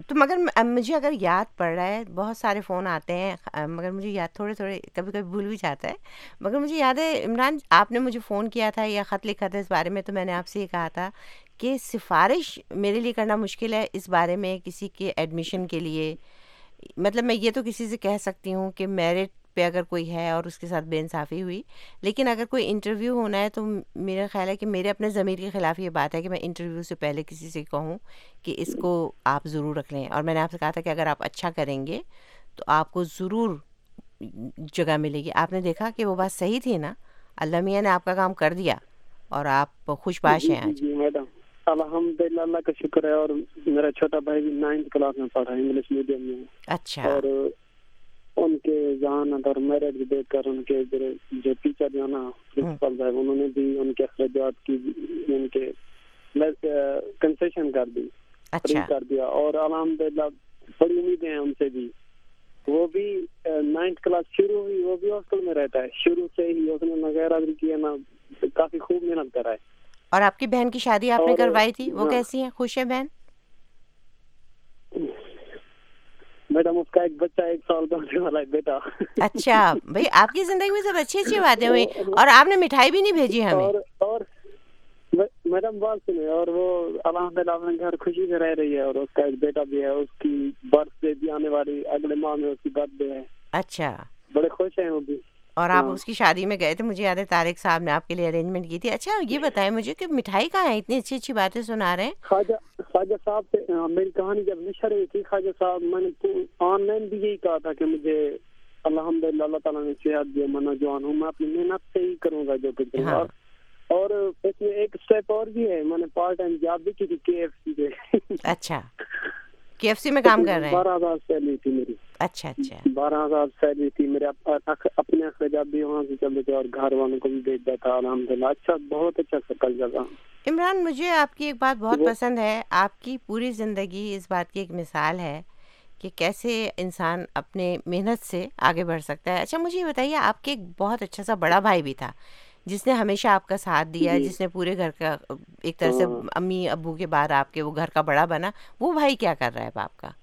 S5: تو مگر مجھے اگر یاد پڑ رہا ہے، بہت سارے فون آتے ہیں مگر مجھے یاد تھوڑے کبھی کبھی بھول بھی جاتا ہے، مگر مجھے یاد ہے عمران آپ نے مجھے فون کیا تھا یا خط لکھا تھا اس بارے میں، تو میں نے آپ سے یہ کہا تھا کہ سفارش میرے لیے کرنا مشکل ہے اس بارے میں کسی کے ایڈمیشن کے لیے. مطلب میں یہ تو کسی سے کہہ سکتی ہوں کہ میرٹ پہ اگر کوئی ہے اور اس کے ساتھ بے انصافی ہوئی، لیکن اگر کوئی انٹرویو ہونا ہے تو میرا خیال ہے کہ میرے اپنے ضمیر کے خلاف یہ بات ہے کہ میں انٹرویو سے پہلے کسی سے کہوں کہ اس کو آپ ضرور رکھ لیں. اور میں نے آپ سے کہا تھا کہ اگر آپ اچھا کریں گے تو آپ کو ضرور جگہ ملے گی. آپ نے دیکھا کہ وہ بات صحیح تھی نا، اللہ میاں نے آپ کا کام کر دیا اور آپ خوش باش ہیں آج.
S7: جی میڈم الحمدللہ، اللہ کا شکر ہے. اور میرا چھوٹا بھائی بھی 9th کلاس میں پڑھا ہے، انگلش میڈیم میں.
S5: اچھا.
S7: اور ان کے ذہانت اور میرٹ بھی دیکھ کر ان کے جو ٹیچر جو نا پرنسپل صاحب، انہوں نے بھی ان کے اخراجات کی ان کے کنسیشن کر دی، فری کر دیا. اور الحمدللہ بڑی امیدیں ہیں ان سے بھی. وہ بھی 9th کلاس شروع ہوئی، وہ بھی ہاسٹل میں رہتا ہے شروع سے ہی. اس نے وغیرہ بھی کیا نا، کافی خوب محنت کرا ہے.
S5: اور آپ کی بہن کی شادی آپ نے کروائی تھی، وہ کیسی ہیں؟ خوش ہے بہن؟
S7: میڈم اس کا ایک بچہ 1 سال کا ہونے والا ہے بیٹا.
S5: اچھا بھائی، آپ کی زندگی میں سب اچھی اچھی باتیں ہوئی اور آپ نے مٹھائی بھی نہیں بھیجی ہمیں.
S7: اور میڈم بات سنیں، اور وہ الحمدللہ اپنے گھر خوشی سے رہ رہی ہے. اور اس کا ایک بیٹا بھی ہے، اس کی برتھ ڈے بھی آنے والی اگلے ماہ میں، اس کی برتھ ڈے ہے. اچھا، بڑے خوش ہیں وہ بھی. اور
S5: آپ اس کی شادی میں گئے تھے، مجھے یاد ہے طارق صاحب نے آپ کے لیے ارینجمنٹ کی تھی. اچھا یہ بتائیں مجھے کہ مٹھائی کہاں ہے؟ اتنی اچھی اچھی باتیں سنا رہے ہیں.
S7: خواجہ صاحب سے میری کہانی جب نشر ہوئی تھی، خواجہ صاحب میں نے آن لائن بھی یہی کہا تھا کہ مجھے الحمدللہ اللہ تعالیٰ نے صحت دی، میں نوجوان ہوں، میں اپنی محنت سے ہی کروں گا جو کچھ کروں گا. اور اس میں ایک اسٹیپ اور بھی ہے، میں نے پارٹ ٹائم جاب بھی کی تھی KFC پہ.
S5: اچھا، KFC میں کام کر رہے ہیں.
S7: 12,000 سیلری تھی میری.
S5: اچھا اچھا،
S7: 12,000 سیلری تھی. میرے اپنے اخراجات بھی وہاں سے چلتے تھے اور گھر والوں کو بھی بھیجتا تھا. الحمدللہ اچھا، بہت اچھا سکل جگہ.
S5: عمران مجھے آپ کی ایک بات بہت پسند ہے، آپ کی پوری زندگی اس بات کی ایک مثال ہے کہ کیسے انسان اپنے محنت سے آگے بڑھ سکتا ہے. اچھا مجھے یہ بتائیے، آپ کے ایک بہت اچھا سا بڑا بھائی بھی تھا جس نے ہمیشہ آپ کا ساتھ دیا، جس نے پورے گھر کا ایک طرح سے امی ابو کے بعد آپ کے وہ گھر کا بڑا بنا. وہ بھائی کیا کر رہا ہے آپ کا؟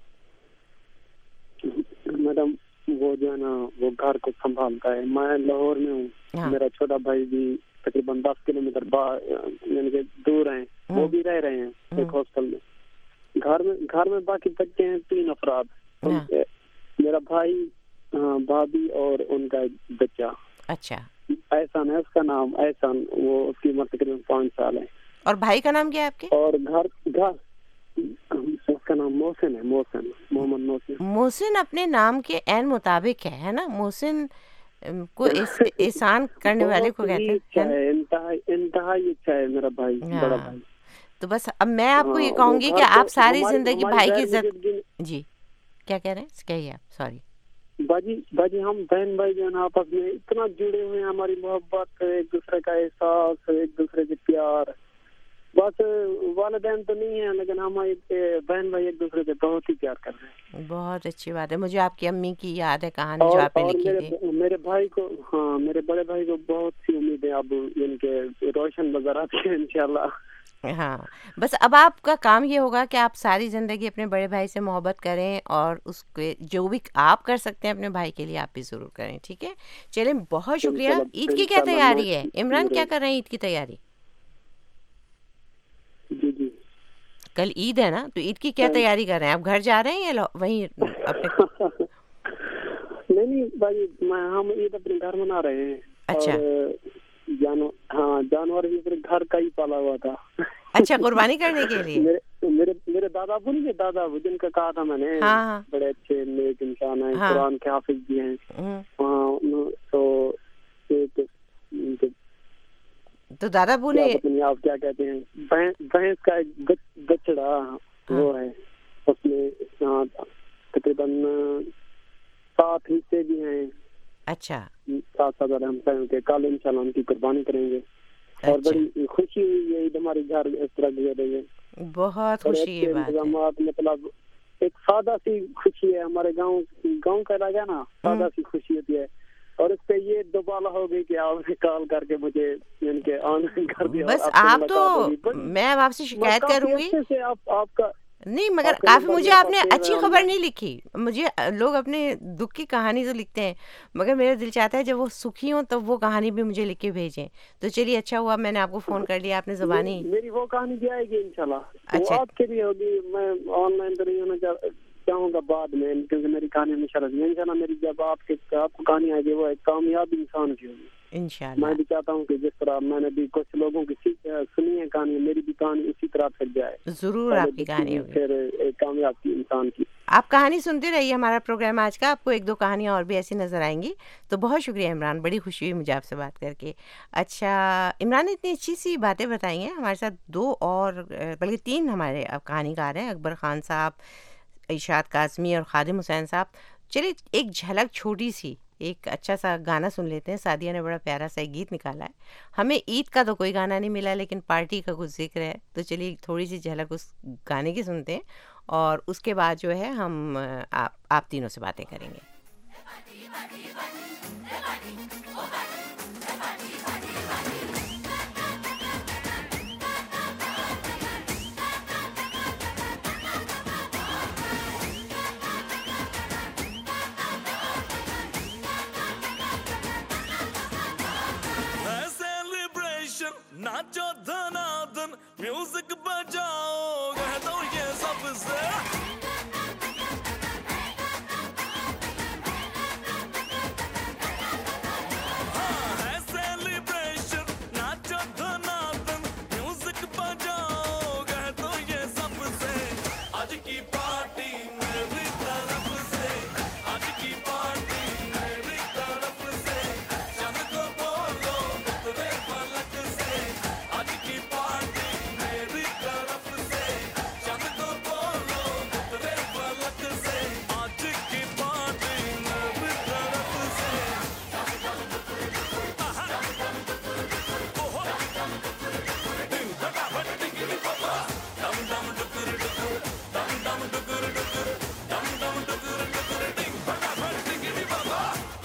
S7: میڈم وہ جو ہے نا وہ گھر کو سنبھالتا ہے. میں لاہور میں ہوں، میرا چھوٹا بھائی بھی تقریباً 10 کلومیٹر یعنی کہ دور ہیں، وہ بھی رہ رہے ہیں ایک ہاسٹل میں. گھر میں باقی بچے ہیں 3 افراد، میرا بھائی، بھابھی اور ان کا ایک بچہ.
S5: اچھا،
S7: احسان ہے اس کا نام، احسان. وہ اس کی عمر تقریباً 5 سال ہے.
S5: اور بھائی کا نام کیا ہے آپ کے؟
S7: اور گھر اس کا نام محسن ہے، محسن، محمد محسن.
S5: محسن اپنے نام کے عین مطابق ہے نا. محسن کو احسان کرنے والے کو کہتے ہیں.
S7: انتہائی اچھا ہے میرا بھائی، بڑا بھائی.
S5: تو بس اب میں آپ کو یہ کہوں گی کہ آپ ساری زندگی بھائی کی عزت. جی کیا کہہ رہے ہیں؟ کہیے آپ. سوری
S7: باجی ہم بہن بھائی جو ہے نا آپس میں اتنا جڑے ہوئے ہیں، ہماری محبت، ایک دوسرے کا احساس، ایک دوسرے کے پیار. بس والدین تو نہیں ہیں لیکن ہمارے بہن بھائی ایک دوسرے سے بہت ہی پیار کر رہے ہیں.
S5: بہت اچھی بات ہے. مجھے آپ کی امی کی یاد ہے کہانی جو آپ نے لکھی تھی.
S7: میرے بھائی کو، ہاں میرے بڑے بھائی کو بہت سی امیدیں اب ان کے روشن نظر آتی ہیں انشاءاللہ.
S5: ہاں بس اب آپ کا کام یہ ہوگا کہ آپ ساری زندگی اپنے بڑے بھائی سے محبت کریں اور اس کے جو بھی آپ کر سکتے ہیں اپنے بھائی کے لیے آپ بھی ضرور کریں. ٹھیک ہے، چلیں بہت شکریہ. عید کی کیا تیاری ہے عمران؟ کیا کر رہے ہیں عید کی تیاری؟
S7: جی
S5: کل عید ہے نا، تو عید کی کیا تیاری کر رہے ہیں آپ؟ گھر جا رہے ہیں یا وہیں اپنے؟
S7: نہیں بھائی، ہم عید اپنے گھر منا رہے ہیں.
S5: اچھا،
S7: جانور بھی پھر گھر کا ہی پالا ہوا تھا.
S5: اچھا، قربانی کرنے کے لیے.
S7: میرے دادا ابو نہیں، دادا ابو جن کا کہا تھا میں نے، بڑے اچھے نیک انسان ہیں، قرآن کے حافظ بھی ہیں.
S5: تو دادا ابو نے
S7: آپ کیا کہتے ہیں، بھینس کا ایک بچڑا وہ ہے، اس میں تقریباً 7 حصے بھی ہیں.
S5: اچھا،
S7: 7 ہم کے کل انشاءاللہ ان کی قربانی کریں گے. اور بڑی خوشی ہوئی ہے عید ہمارے گھر اس طرح گزر رہی ہے.
S5: بہت خوشی ہے.
S7: انتظامات مطلب ایک سادہ سی خوشی ہے. ہمارے گاؤں کا علاقہ ہے نا، سادہ سی خوشی ہوتی ہے. اور اس پہ یہ دوبالا ہو گئی کہ آپ نے کال کر کے مجھے ان کے آن کر دیا.
S5: بس آپ تو میں آپ سے شکایت کروں گی.
S7: آپ کا
S5: نہیں مگر کافی مجھے آپ نے اچھی خبر نہیں لکھی. مجھے لوگ اپنے دکھ کی کہانی تو لکھتے ہیں مگر میرا دل چاہتا ہے جب وہ سکھی ہوں تب وہ کہانی بھی مجھے لکھ کے بھیجیں. تو چلیے اچھا ہوا میں نے آپ کو فون کر لیا, آپ نے زبانی.
S7: میری وہ کہانی بھی آئے گی انشاءاللہ.
S5: اچھا,
S7: وہ آپ کے لیے ہوگی. میں آن لائن تو نہیں ہونا چاہوں گا بعد میں, کیونکہ میری کہانی ہمیشہ رہتی ہے. انشاءاللہ میری جب آپ کو کہانی آئے گی وہ ایک کامیاب انسان کی ہوگی انشاءاللہ. میں بھی چاہتا ہوں کہ جس طرح میں نے بھی کچھ لوگوں کی سنی ہے کہانی, میری بھی کہانی اسی طرح پھر جائے.
S5: ضرور آپ کی کہانی ہوگی
S7: پھر ایک کامیاب کی انسان کی.
S5: آپ کہانی سنتے رہیے ہمارا پروگرام آج کا, آپ کو ایک دو کہانیاں اور بھی ایسی نظر آئیں گی. تو بہت شکریہ عمران, بڑی خوشی ہوئی مجھے آپ سے بات کر کے. اچھا عمران نے اتنی اچھی سی باتیں بتائی ہیں. ہمارے ساتھ 2 اور بلکہ 3 ہمارے اب کہانی کار ہیں, اکبر خان صاحب, ارشاد کاظمی اور خادم حسین صاحب. چلیے ایک جھلک چھوٹی سی ایک اچھا سا گانا سن لیتے ہیں. سعدیہ نے بڑا پیارا سا گیت نکالا ہے. ہمیں عید کا تو کوئی گانا نہیں ملا لیکن پارٹی کا کچھ ذکر ہے, تو چلیے تھوڑی سی جھلک اس گانے کی سنتے ہیں اور اس کے بعد جو ہے ہم آپ تینوں سے باتیں کریں گے.
S8: नाचो धनाधन म्यूजिक बजाओ कह दो ये सबसे है सेलिब्रेशन. नाचो धनाधन म्यूजिक बजाओ कह दो ये सबसे. आज की पार्टी मेरी तरफ से, आज की पार्टी मेरी तरफ से. चंद को बोलो उतरे पलक से. आज की पार्टी मेरी तरफ से, चंद को बोलो उतरे पलक से. आज की पार्टी मेरी तरफ से. दिन फटाफट टिकरी पापा, दम दम डुकुर डुकुर, दम दम डुकुर डुकुर, दम दम डुकुर डुकुर. दिन फटाफट टिकरी पापा.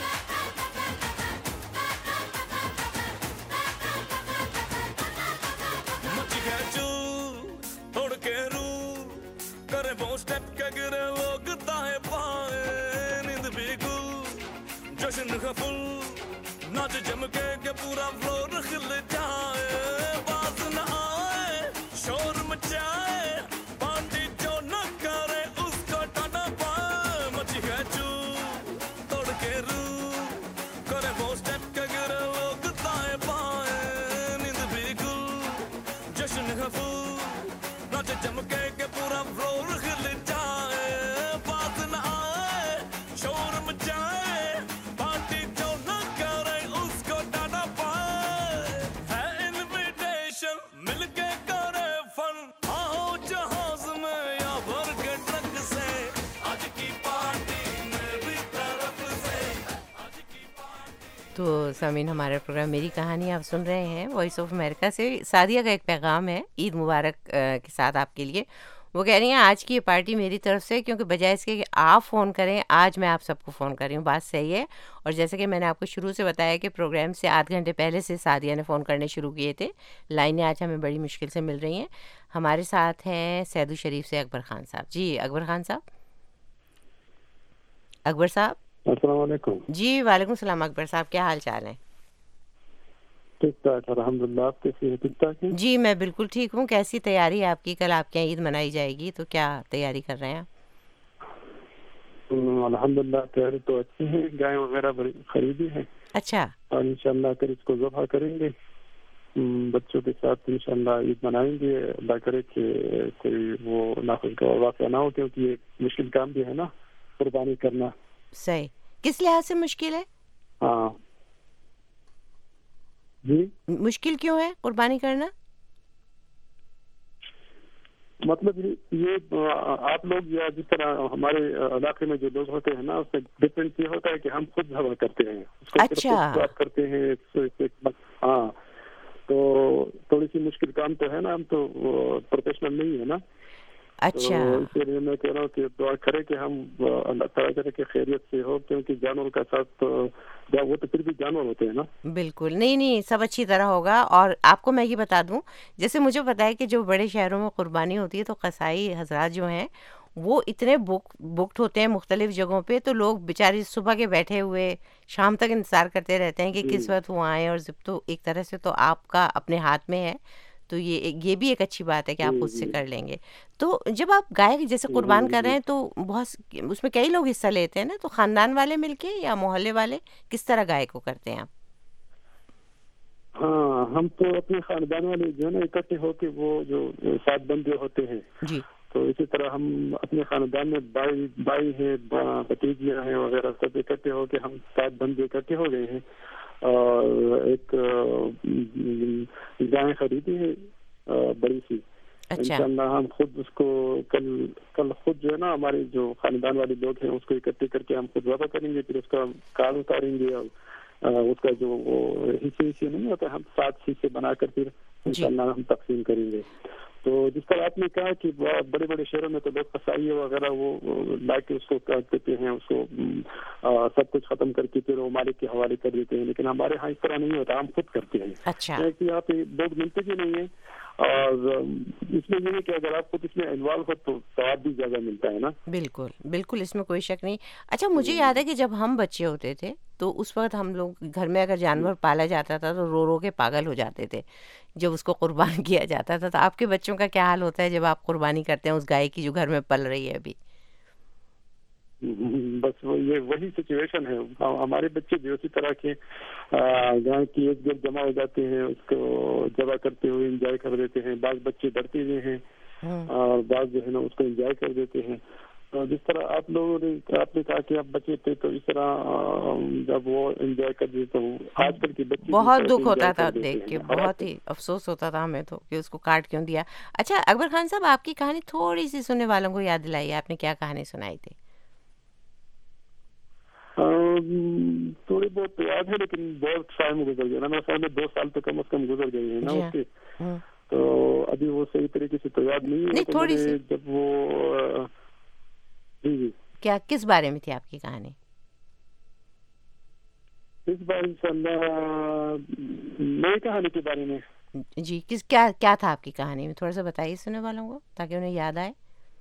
S8: मची है चूर तोड़ के रू करे वो स्टेप के गिरे लोग दाएं बाएं. नींद भी गुल जश्न का फुल नाच जम के पूरा फ्लोर खिल जाए. बात न आए शोर मचाए, पार्टी जो न करे उसको टाटा पाए. मची है चूर तोड़ के रू करे वो स्टेप के गिरे लोग दाएं बाएं. नींद भी गुल जश्न है फुल नाच जम के पूरा फ्लोर खिल जाए. बात न आए शोर मचाए, पार्टी जो न करे उसको डाटा पाए. है इनविटेशन मिलके करे फन, आओ जहाज में या भर के ट्रक से. आज की पार्टी मेरी तरफ से, आज की पार्टी.
S5: تو سامعین ہمارا پروگرام میری کہانی آپ سن رہے ہیں وائس آف امریکہ سے. سعدیہ کا ایک پیغام ہے عید مبارک کے ساتھ آپ کے لیے. وہ کہہ رہی ہیں آج کی یہ پارٹی میری طرف سے, کیونکہ بجائے اس کے کہ آپ فون کریں آج میں آپ سب کو فون کر رہی ہوں. بات صحیح ہے. اور جیسے کہ میں نے آپ کو شروع سے بتایا کہ پروگرام سے آدھ گھنٹے پہلے سے سعدیہ نے فون کرنے شروع کیے تھے. لائنیں آج ہمیں بڑی مشکل سے مل رہی ہیں. ہمارے ساتھ ہیں سیدو شریف سے اکبر خان صاحب. جی اکبر خان صاحب. اکبر صاحب
S6: السلام علیکم.
S5: جی وعلیکم السلام. اکبر صاحب کیا حال چال ہے؟
S6: ٹھیک ٹھاک الحمد للہ. آپ کیسی ہیں؟ ٹھیک ٹھاک ہیں؟
S5: جی میں بالکل ٹھیک ہوں. کیسی تیاری ہے آپ کی؟ کل آپ کے یہاں عید منائی جائے گی تو کیا تیاری کر رہے ہیں آپ؟
S6: الحمد للہ تیاری تو اچھی ہے. گائے وغیرہ خریدی ہے.
S5: اچھا.
S6: اور انشاءاللہ پھر اس کو ذبح کریں گے. بچوں کے ساتھ انشاءاللہ عید منائیں گے. اللہ کرے کہ کوئی وہ ناخوشگوار واقعہ نہ ہو, کیونکہ یہ مشکل کام بھی ہے نا قربانی کرنا.
S5: صحیح. کس لحاظ سے مشکل ہے؟
S6: ہاں جی
S5: مشکل کیوں ہے قربانی کرنا؟
S6: مطلب یہ آپ لوگ یا جس طرح ہمارے علاقے میں جو لوگ ہوتے ہیں نا اس میں ڈفرینس یہ ہوتا ہے کہ ہم خود ذبح کرتے ہیں اس کو.
S5: اچھا
S6: کرتے ہیں. ہاں تو تھوڑی سی مشکل کام تو ہے نا, ہم تو پروفیشنل نہیں ہے نا.
S5: اچھا
S6: اسی لیے میں کہہ رہا ہوں کہ دعا کرے کہ ہم اللہ تعالیٰ کرے کہ خیریت سے ہو، کیونکہ جانور کا ساتھ وہ تو پھر بھی جانور ہوتے ہیں نا.
S5: بالکل، نہیں سب اچھی طرح ہوگا. اور آپ کو میں یہ بتا دوں، جیسے مجھے پتا ہے کہ جو بڑے شہروں میں قربانی ہوتی ہے تو قصائی حضرات جو ہیں وہ اتنے بکڈ ہوتے ہیں مختلف جگہوں پہ، تو لوگ بیچارے صبح کے بیٹھے ہوئے شام تک انتظار کرتے رہتے ہیں کہ کس وقت وہ آئیں. اور تو ایک طرح سے تو آپ کا اپنے ہاتھ میں ہے، تو یہ بھی ایک اچھی بات ہے کہ آپ خود سے کر لیں گے. تو جب آپ گائے جیسے قربان کر رہے ہیں تو بہت اس میں کئی لوگ حصہ لیتے ہیں نا، تو خاندان والے مل کے یا محلے والے کس طرح گائے کو کرتے ہیں آپ؟
S6: ہاں، ہم تو اپنے خاندان والے جو ہے نا اکٹھے ہو کے وہ جو 7 بندے ہوتے ہیں
S5: جی، تو
S6: اسی طرح ہم اپنے خاندان میں بائی ہیں، بھتیجیاں ہیں وغیرہ، سب اکٹھے ہو کے ہم 7 بندے اکٹھے ہو گئے ہیں اور ایک گائے خریدی ہے بڑی سی. انشاءاللہ ہم خود اس کو کل خود جو ہے نا ہمارے جو خاندان والے لوگ ہیں اس کو اکٹھے کر کے ہم خود وعدہ کریں گے، پھر اس کا کارڈ اتاریں گے اور اس کا جو حصے نہیں ہوتا، ہم 7 حصے بنا کر پھر انشاءاللہ ہم تقسیم کریں گے. تو جس طرح آپ نے کہا کہ بڑے بڑے شہروں میں تو لوگ قصائی وغیرہ وہ لا کے اس کو کاٹ دیتے ہیں، اس کو سب کچھ ختم کر کے پھر وہ مالک کے حوالے کر دیتے ہیں، لیکن ہمارے ہاں اس طرح نہیں ہوتا، ہم خود کرتے ہیں.
S5: اچھا،
S6: یہاں پہ لوگ ملتے بھی نہیں ہیں، اور اس میں یہ ہے کہ اگر آپ خود اس میں انوالو ہو تو ثواب بھی زیادہ ملتا ہے نا.
S5: بالکل بالکل، اس میں کوئی شک نہیں. اچھا، مجھے یاد ہے کہ جب ہم بچے ہوتے تھے تو اس وقت ہم لوگ گھر میں اگر جانور پالا جاتا تھا تو رو رو کے پاگل ہو جاتے تھے جب اس کو قربان کیا جاتا تھا. تو آپ کے بچوں کا کیا حال ہوتا ہے جب آپ قربانی کرتے ہیں اس گائے کی جو گھر میں پل رہی ہے ابھی؟
S6: بس وہی سچویشن ہے. ہمارے بچے بھی اسی طرح کے گائے کی ایک جگہ جمع ہو جاتے ہیں، اس کو ذبح کرتے ہوئے انجوائے کر دیتے ہیں. بعض بچے ڈرتے ہوئے ہیں اور بعض جو ہے نا اس کو انجوائے کر دیتے ہیں. جس طرح آپ نے کہا کہ آپ بچے تھے تو اس طرح جب وہ انجوائے کر دیتے تو آج کل کے بچے
S5: بہت دکھ ہوتا تھا دیکھ کے، بہت ہی افسوس ہوتا تھا ہمیں تو کہ اس کو کاٹ کیوں دیا. اچھا اکبر خان صاحب، آپ کی کہانی تھوڑی سی سننے والوں کو یاد دلائیے، آپ نے کیا کہانی سنائی تھی؟
S6: تھوڑی بہت یاد ہے لیکن بہت ٹائم گزر گیا نا، میرے خیال میں 2 سال تو کم از کم گزر گئے ہیں نا اس کے، تو ابھی وہ صحیح طریقے سے تو یاد نہیں ہے.
S5: تھوڑی سی
S6: جب وہ جی
S5: کیا کس بارے میں تھی آپ کی کہانی؟
S6: اس بار انشاءاللہ نئی کہانی کے بارے میں.
S5: جی، کیا تھا آپ کی کہانی میں؟ تھوڑا سا بتائیے سننے والوں کو تاکہ انہیں یاد آئے.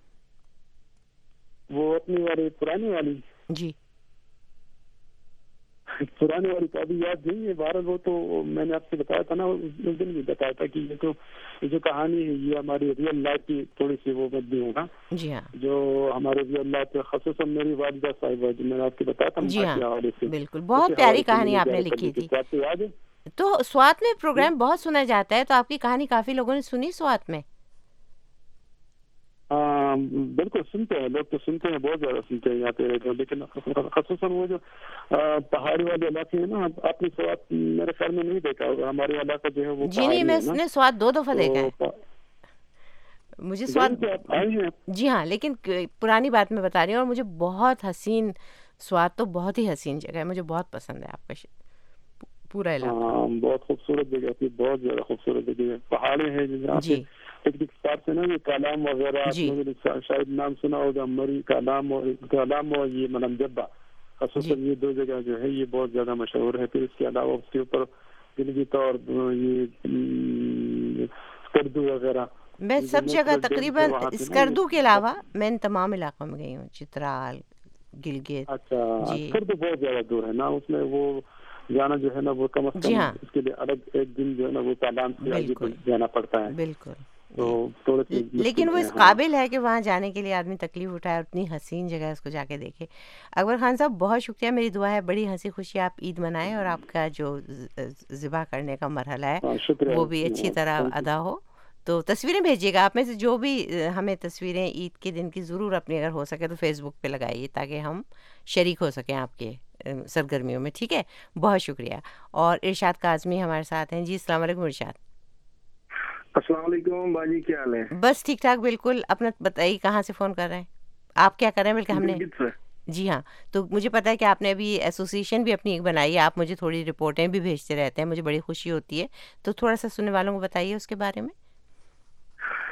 S6: وہ اپنی والی پرانی والی
S5: جی
S6: پرانی والی تو ابھی یاد نہیں ہے. بہرحال وہ تو میں نے آپ سے بتایا تھا نا، اس دن بھی بتایا تھا کہ یہ جو کہانی ہے یہ ہماری ریئل لائف کی تھوڑی سی وہ مبنی ہوگا. جی ہاں، جو ہمارے ریئل لائف پہ خصوصاً میری والدہ صاحبہ جو میں نے آپ کو بتایا تھا.
S5: جی ہاں، بالکل، بہت پیاری کہانی آپ نے لکھی تھی.
S6: آپ کو یاد ہے؟
S5: تو سوات میں پروگرام بہت سنا جاتا ہے، تو آپ کی کہانی کافی لوگوں نے سنی سوات میں؟
S6: بالکل سنتے ہیں لوگ، تو سنتے ہیں، بہت زیادہ سنتے ہیں یہاں پہ، لیکن خصوصاً وہ جو پہاڑی والے علاقے ہیں نا، آپ نے سوات میرے خیال میں نہیں دیکھا ہوگا. ہمارے علاقہ جو ہے وہ
S5: جی نہیں، میں نے سوات 2 دفعہ دیکھا ہے. مجھے سوات جی ہاں، لیکن پرانی بات میں بتا رہی ہوں، اور مجھے بہت حسین، سوات تو بہت ہی حسین جگہ ہے، مجھے بہت پسند ہے آپ کا پورا علاقہ.
S6: بہت خوبصورت جگہ تھی، بہت زیادہ خوبصورت جگہ. پہاڑے ہیں جہاں پہ پکنک اسپاٹ سے نا، یہ کالام وغیرہ شاید نام سنا ہوگا، مری کالام اور یہ ملم جبا، خصوصاً یہ 2 جگہ جو ہے یہ بہت زیادہ مشہور ہے. پھر اس کے علاوہ اس کے اوپر گلگت اور یہ اسکردو وغیرہ،
S5: میں سب جگہ تقریباً اسکردو کے علاوہ میں ان تمام علاقوں میں گئی ہوں، چترال، گلگت.
S6: اچھا، اسکردو بہت زیادہ دور ہے نا، اس میں وہ جانا جو ہے نا وہ کم از کم اس کے لیے الگ ایک دن جو ہے نا وہ کالام سے آگے جانا پڑتا ہے.
S5: بالکل، لیکن وہ اس قابل ہے کہ وہاں جانے کے لیے آدمی تکلیف اٹھائے، اتنی حسین جگہ ہے، اس کو جا کے دیکھے. اکبر خان صاحب بہت شکریہ، میری دعا ہے بڑی ہنسی خوشی آپ عید منائیں اور آپ کا جو ذبح کرنے کا مرحلہ ہے وہ بھی اچھی طرح ادا ہو. تو تصویریں بھیجیے گا، آپ میں سے جو بھی ہمیں تصویریں عید کے دن کی ضرور اپنی اگر ہو سکے تو فیس بک پہ لگائیے تاکہ ہم شریک ہو سکیں آپ کے سرگرمیوں میں. ٹھیک ہے، بہت شکریہ. اور ارشاد کاظمی ہمارے ساتھ ہیں. جی السلام علیکم ارشاد.
S9: السلام علیکم باجی، کیا حال ہے؟
S5: بس ٹھیک ٹھاک، بالکل. اپنا بتائیے کہاں سے فون کر رہے ہیں آپ؟ کیا کر رہے ہیں؟ بلکہ ہم نے جی ہاں، تو مجھے پتا ہے کہ آپ نے ابھی ایسوسیشن بھی اپنی ایک بنائی ہے، آپ مجھے تھوڑی رپورٹیں بھی بھیجتے رہتے ہیں، مجھے بڑی خوشی ہوتی ہے. تو تھوڑا سا سننے والوں کو بتائیے اس کے بارے میں.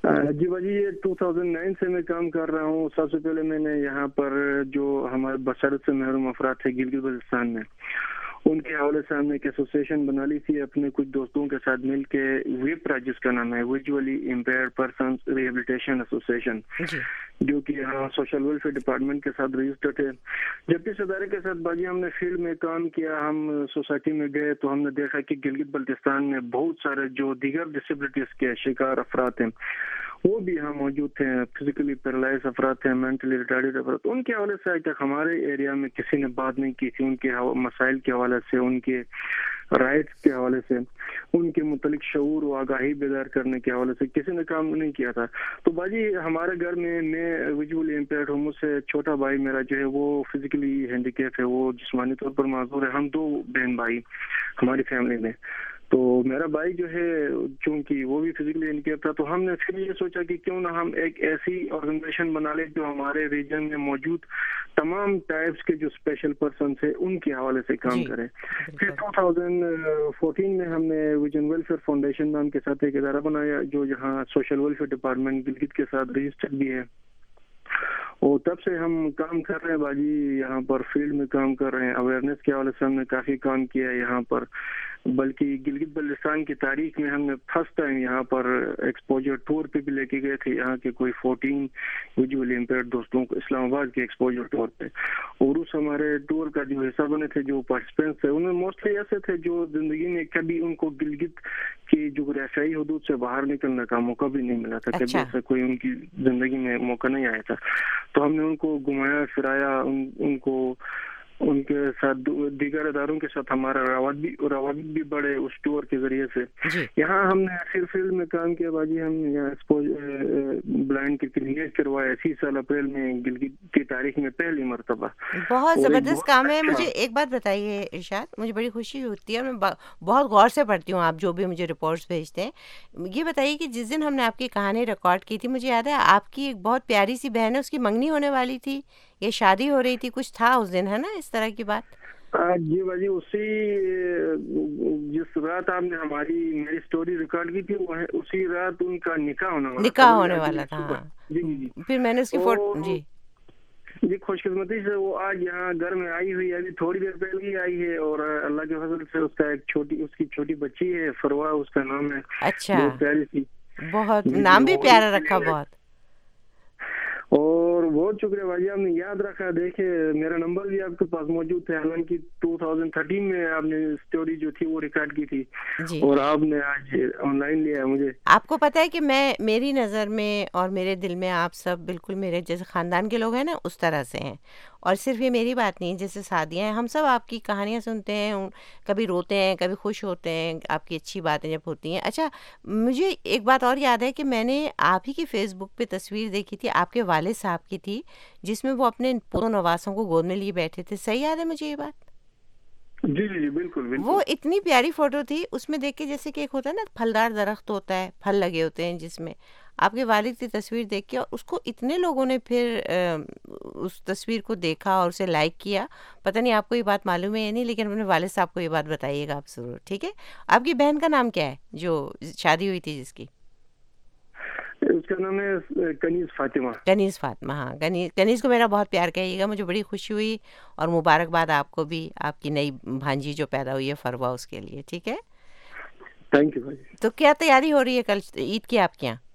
S9: جی باجی یہ 2009 سے میں کام کر رہا ہوں. سب سے پہلے میں نے یہاں پر جو ہمارے بصارت سے محروم افراد تھے گلگت بلتستان میں, ان کے حوالے سے ہم نے ایک ایسوسیشن بنا لی تھی اپنے کچھ دوستوں کے ساتھ مل کے, ویپرا جس کا نام ہے, visually impaired persons rehabilitation association, جو کہ یہاں سوشل ویلفیئر ڈپارٹمنٹ کے ساتھ رجسٹرڈ ہے. جب اس ادارے کے ساتھ باجی ہم نے فیلڈ میں کام کیا, ہم سوسائٹی میں گئے تو ہم نے دیکھا کہ گلگت بلتستان میں بہت سارے جو دیگر ڈسیبلٹیز کے شکار افراد ہیں وہ بھی یہاں موجود تھے. فزیکلی پیرالائز افراد تھے, مینٹلی ریٹارڈیڈ افراد. ان کے حوالے سے آج تک ہمارے ایریا میں کسی نے بات نہیں کی تھی. ان کے مسائل کے حوالے سے, ان کے رائٹس کے حوالے سے, ان کے متعلق شعور و آگاہی بیدار کرنے کے حوالے سے کسی نے کام نہیں کیا تھا. تو باجی ہمارے گھر میں ویژولی امپیئرڈ ہوں, مجھ سے چھوٹا بھائی میرا جو ہے وہ فزیکلی ہینڈیکیپ ہے, وہ جسمانی طور پر معذور ہے. ہم 2 بہن بھائی ہماری فیملی میں. تو میرا بھائی جو ہے چونکہ وہ بھی فزیکلی ہینڈیکیپ تھا, تو ہم نے پھر یہ سوچا کہ کیوں نہ ہم ایک ایسی آرگنائزیشن بنا لیں جو ہمارے ریجن میں موجود تمام ٹائپس کے جو اسپیشل پرسنس ہیں ان کے حوالے سے کام کریں. پھر 2014 میں ہم نے ویژن ویلفیئر فاؤنڈیشن نام کے ساتھ ایک ادارہ بنایا جو یہاں سوشل ویلفیئر ڈپارٹمنٹ گلگت کے ساتھ رجسٹرڈ بھی ہے, اور تب سے ہم کام کر رہے ہیں باجی. یہاں پر فیلڈ میں کام کر رہے ہیں, اویئرنیس کے حوالے سے ہم نے کافی کام کیا ہے یہاں پر. بلکہ گلگت بلتستان کی تاریخ میں ہم نے فرسٹ ٹائم یہاں پر ایکسپوجر ٹور پہ بھی لے کے گئے تھے. یہاں کے کوئی 14 ویژولی امپیئرڈ دوستوں کو اسلام آباد کے ایکسپوجر ٹور پہ, اور اس ہمارے ٹور کا جو حصہ بنے تھے جو پارٹیسپینٹس تھے ان میں موسٹلی ایسے تھے جو زندگی میں کبھی ان کو گلگت کی جغرافیائی حدود سے باہر نکلنے کا موقع بھی نہیں ملا تھا. کبھی ایسا کوئی ان کی زندگی میں موقع نہیں آیا تھا. تو ہم نے ان کو گھمایا پھرایا, ان کو ان کے ساتھ دیگر اداروں کے ساتھ ہمارا روابط بھی بڑھے اس ٹور کے ذریعے سے. یہاں ہم نے پھر فیلڈ میں کام کیا باجی. ہم یہاں بلائنڈ کرکٹ میچ کروایا اسی سال اپریل میں گلگت کی تاریخ میں پہلی مرتبہ.
S5: بہت زبردست کام ہے. مجھے ایک بات بتائیے ارشاد, مجھے بڑی خوشی ہوتی ہے, میں بہت غور سے پڑھتی ہوں آپ جو بھی مجھے رپورٹس بھیجتے ہیں. یہ بتائیے کہ جس دن ہم نے آپ کی کہانی ریکارڈ کی تھی, مجھے یاد ہے آپ کی ایک بہت پیاری سی بہن ہے, اس کی منگنی ہونے والی تھی, یہ شادی ہو رہی تھی, کچھ تھا اس دن, ہے نا اس طرح کی بات؟
S9: جی باجی, جس رات آپ نے میری سٹوری ریکارڈ کی تھی اسی رات ان کا نکاح ہونے والا تھا. جی
S5: پھر میں نے اس کی فوٹو
S9: جی خوش قسمتی سے وہ آج یہاں گھر میں آئی ہوئی ہے, ابھی تھوڑی دیر پہلے ہی آئی ہے, اور اللہ کے فضل سے اس کا اس کی چھوٹی بچی ہے, فروا اس کا نام ہے.
S5: اچھا,
S9: پیاری سی,
S5: بہت نام بھی پیارا رکھا بہت.
S9: اور بہت شکریہ بھائی, آپ نے یاد رکھا. دیکھے میرا نمبر بھی آپ کے پاس موجود تھا, حالانکہ 2013 میں آپ نے اسٹوری جو تھی وہ ریکارڈ کی تھی, اور آپ نے آج آن لائن لیا. مجھے
S5: آپ کو پتا ہے کہ میری نظر میں اور میرے دل میں آپ سب بالکل میرے جیسے خاندان کے لوگ ہیں نا, اس طرح سے ہیں. اور صرف یہ میری بات نہیں, جیسے سعدیہ ہیں, ہم سب آپ کی کہانیاں سنتے ہیں, کبھی روتے ہیں کبھی خوش ہوتے ہیں آپ کی اچھی باتیں جب ہوتی ہیں. اچھا, مجھے ایک بات اور یاد ہے کہ میں نے آپ ہی کی فیس بک پہ تصویر دیکھی تھی, آپ کے والد صاحب کی تھی, جس میں وہ اپنے پوروں نواسوں کو گود میں لیے بیٹھے تھے. صحیح یاد ہے مجھے یہ بات؟
S9: جی جی بالکل.
S5: وہ اتنی پیاری فوٹو تھی, اس میں دیکھ کے جیسے کہ ایک ہوتا ہے نا پھلدار درخت ہوتا ہے, پھل لگے ہوتے ہیں, جس میں آپ کے والد کی تصویر دیکھ کے, اور اس کو اتنے لوگوں نے پھر اس تصویر کو دیکھا اور اسے لائک کیا. پتہ نہیں آپ کو یہ بات معلوم ہے یا نہیں, لیکن اپنے والد صاحب کو یہ بات بتائیے گا آپ ضرور, ٹھیک ہے؟ آپ کی بہن کا نام کیا ہے جو شادی ہوئی تھی جس کی؟
S9: اس کا نام ہے کنیز فاطمہ.
S5: کنیز فاطمہ, ہاں کنیز کو میرا بہت پیار کہیے گا. مجھے بڑی خوشی ہوئی, اور مبارکباد آپ کو بھی, آپ کی نئی بھانجی جو پیدا ہوئی ہے فروا, اس کے لیے. ٹھیک ہے,
S9: تھینک یو بھائی.
S5: تو کیا تیاری ہو رہی ہے کل عید کی آپ کے یہاں؟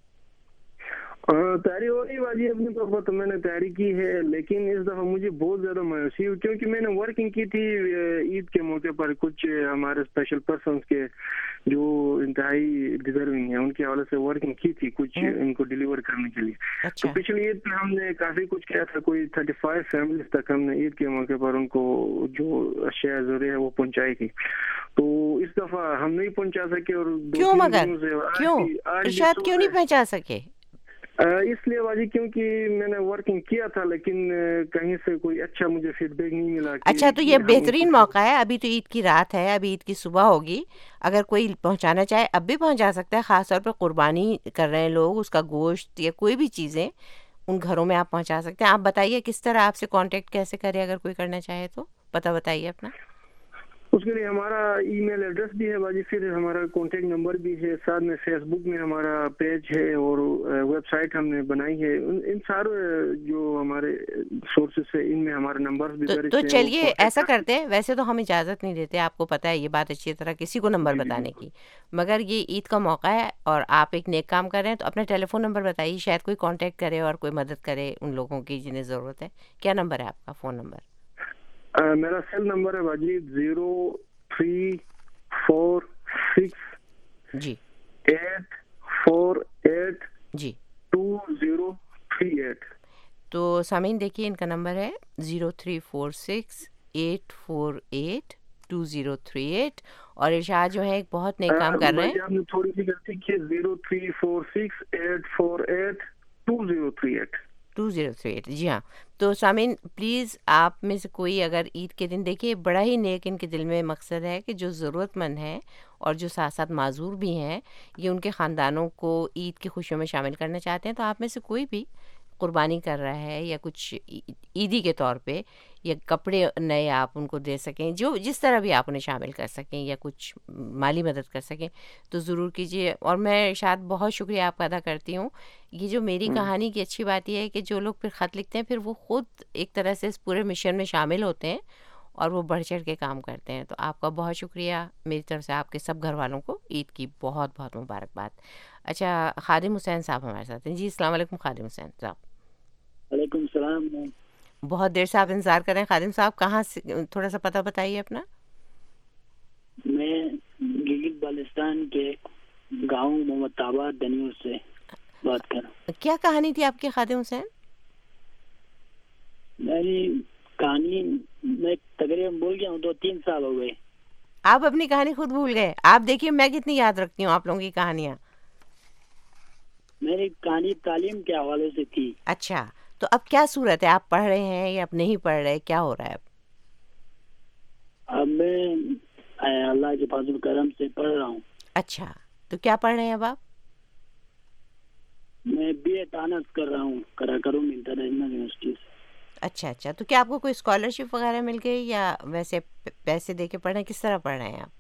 S9: تیاری ہو رہی ہے باجی, اپنے طور پر تو میں نے تیاری کی ہے, لیکن اس دفعہ مجھے بہت زیادہ مایوسی ہوئی, کیونکہ میں نے ورکنگ کی تھی عید کے موقع پر کچھ ہمارے اسپیشل پرسنس کے جو انتہائی ڈیزرونگ ہیں ان کے حوالے سے ورکنگ کی تھی, کچھ ان کو ڈیلیور کرنے کے لیے. تو پچھلی عید پہ ہم نے کافی کچھ کیا تھا, کوئی 35 فیملیز تک ہم نے عید کے موقع پر ان کو جو اشیاء ضروری ہے وہ پہنچائی تھی. تو اس دفعہ ہم نہیں پہنچا سکے. اور
S5: کیوں مگر کیوں ارشاد کیوں نہیں پہنچا سکے؟
S9: اس لیے باجی کیونکہ میں نے ورکنگ کیا تھا, لیکن کہیں سے کوئی اچھا مجھے فیڈ بیک نہیں ملا.
S5: اچھا, تو یہ بہترین موقع ہے, ابھی تو عید کی رات ہے, ابھی عید کی صبح ہوگی, اگر کوئی پہنچانا چاہے اب بھی پہنچا سکتا ہے. خاص طور پہ قربانی کر رہے ہیں لوگ, اس کا گوشت یا کوئی بھی چیزیں ان گھروں میں آپ پہنچا سکتے ہیں. آپ بتائیے کس طرح آپ سے کانٹیکٹ کیسے کرے, اگر کوئی کرنا چاہے تو پتہ بتائیے اپنا.
S9: اس کے لیے ہمارا ای میل ایڈریس بھی ہے باجی، پھر ہمارا کانٹیکٹ نمبر بھی ہے، ساتھ میں فیس بک میں ہمارا پیج ہے اور ویب سائٹ ہم نے بنائی ہے. ان سارے جو ہمارے سورسز ہے ان میں ہمارے نمبر بھی درج
S5: تو
S9: ہیں.
S5: چلیے ایسا کرتے ہیں، ویسے تو ہم اجازت نہیں دیتے، آپ کو پتہ ہے یہ بات اچھی طرح کسی کو نمبر بتانے کی، مگر یہ عید کا موقع ہے اور آپ ایک نیک کام کر رہے ہیں، تو اپنا ٹیلی فون نمبر بتائیے، شاید کوئی کانٹیکٹ کرے اور کوئی مدد کرے ان لوگوں کی جنہیں ضرورت ہے. کیا نمبر ہے آپ کا فون نمبر؟
S9: میرا سیل نمبر ہے باجی 0346
S5: جی
S9: 848
S5: جی
S9: 2038.
S5: تو سامعین دیکھیے ان کا نمبر ہے 0346-848-2038 اور ارشاد جو ہے ایک بہت نیک کام کر رہے ہیں.
S9: آپ نے تھوڑی سی غلطی کی، 0346-848-2038.
S5: 2038 جی ہاں. تو سامعین پلیز آپ میں سے کوئی اگر عید کے دن دیکھیے بڑا ہی نیک ان کے دل میں مقصد ہے کہ جو ضرورت مند ہیں اور جو ساتھ ساتھ معذور بھی ہیں، یہ ان کے خاندانوں کو عید کی خوشیوں میں شامل کرنا چاہتے ہیں. تو آپ میں سے کوئی بھی قربانی کر رہا ہے یا کچھ عیدی کے طور پہ یا کپڑے نئے آپ ان کو دے سکیں، جو جس طرح بھی آپ انہیں شامل کر سکیں یا کچھ مالی مدد کر سکیں تو ضرور کیجیے. اور میں شاید بہت شکریہ آپ کا ادا کرتی ہوں. یہ جو میری کہانی کی اچھی بات یہ ہے کہ جو لوگ پھر خط لکھتے ہیں پھر وہ خود ایک طرح سے اس پورے مشن میں شامل ہوتے ہیں اور وہ بڑھ چڑھ کے کام کرتے ہیں. تو آپ کا بہت شکریہ میری طرف سے، آپ کے سب گھر والوں کو عید کی بہت بہت مبارکباد. اچھا خادم حسین صاحب ہمارے ساتھ ہیں. جی السلام علیکم خادم حسین صاحب.
S10: وعلیکم السلام.
S5: بہت دیر سے آپ انتظار کریں. خادم صاحب کہاں سے، تھوڑا سا پتہ بتائیے اپنا.
S10: میں گلگت بالتستان کے گاؤں محمد آباد دنیور سے بات کر رہا ہوں.
S5: کیا کہانی تھی آپ کی خادم حسین؟
S10: میری کہانی میں تقریباً بھول گیا ہوں، 2-3 سال ہو گئے.
S5: آپ اپنی کہانی خود بھول گئے؟ آپ دیکھیے میں کتنی یاد رکھتی ہوں آپ لوگوں کی کہانیاں.
S10: میری کہانی تعلیم کے حوالے سے تھی.
S5: اچھا تو اب کیا صورت ہے، آپ پڑھ رہے ہیں یا اب نہیں پڑھ رہے، کیا ہو رہا ہے
S10: اب میں اللہ کے فضل کرم سے پڑھ رہا ہوں.
S5: اچھا تو کیا پڑھ رہے ہیں اب آپ؟
S10: میں BA آنرس کر رہا ہوں کراکرم انٹرنیشنل یونیورسٹی سے.
S5: اچھا اچھا تو کیا آپ کو کوئی اسکالرشپ وغیرہ مل گئی یا ویسے پیسے دے کے پڑھ رہے ہیں، کس طرح پڑھ رہے ہیں آپ؟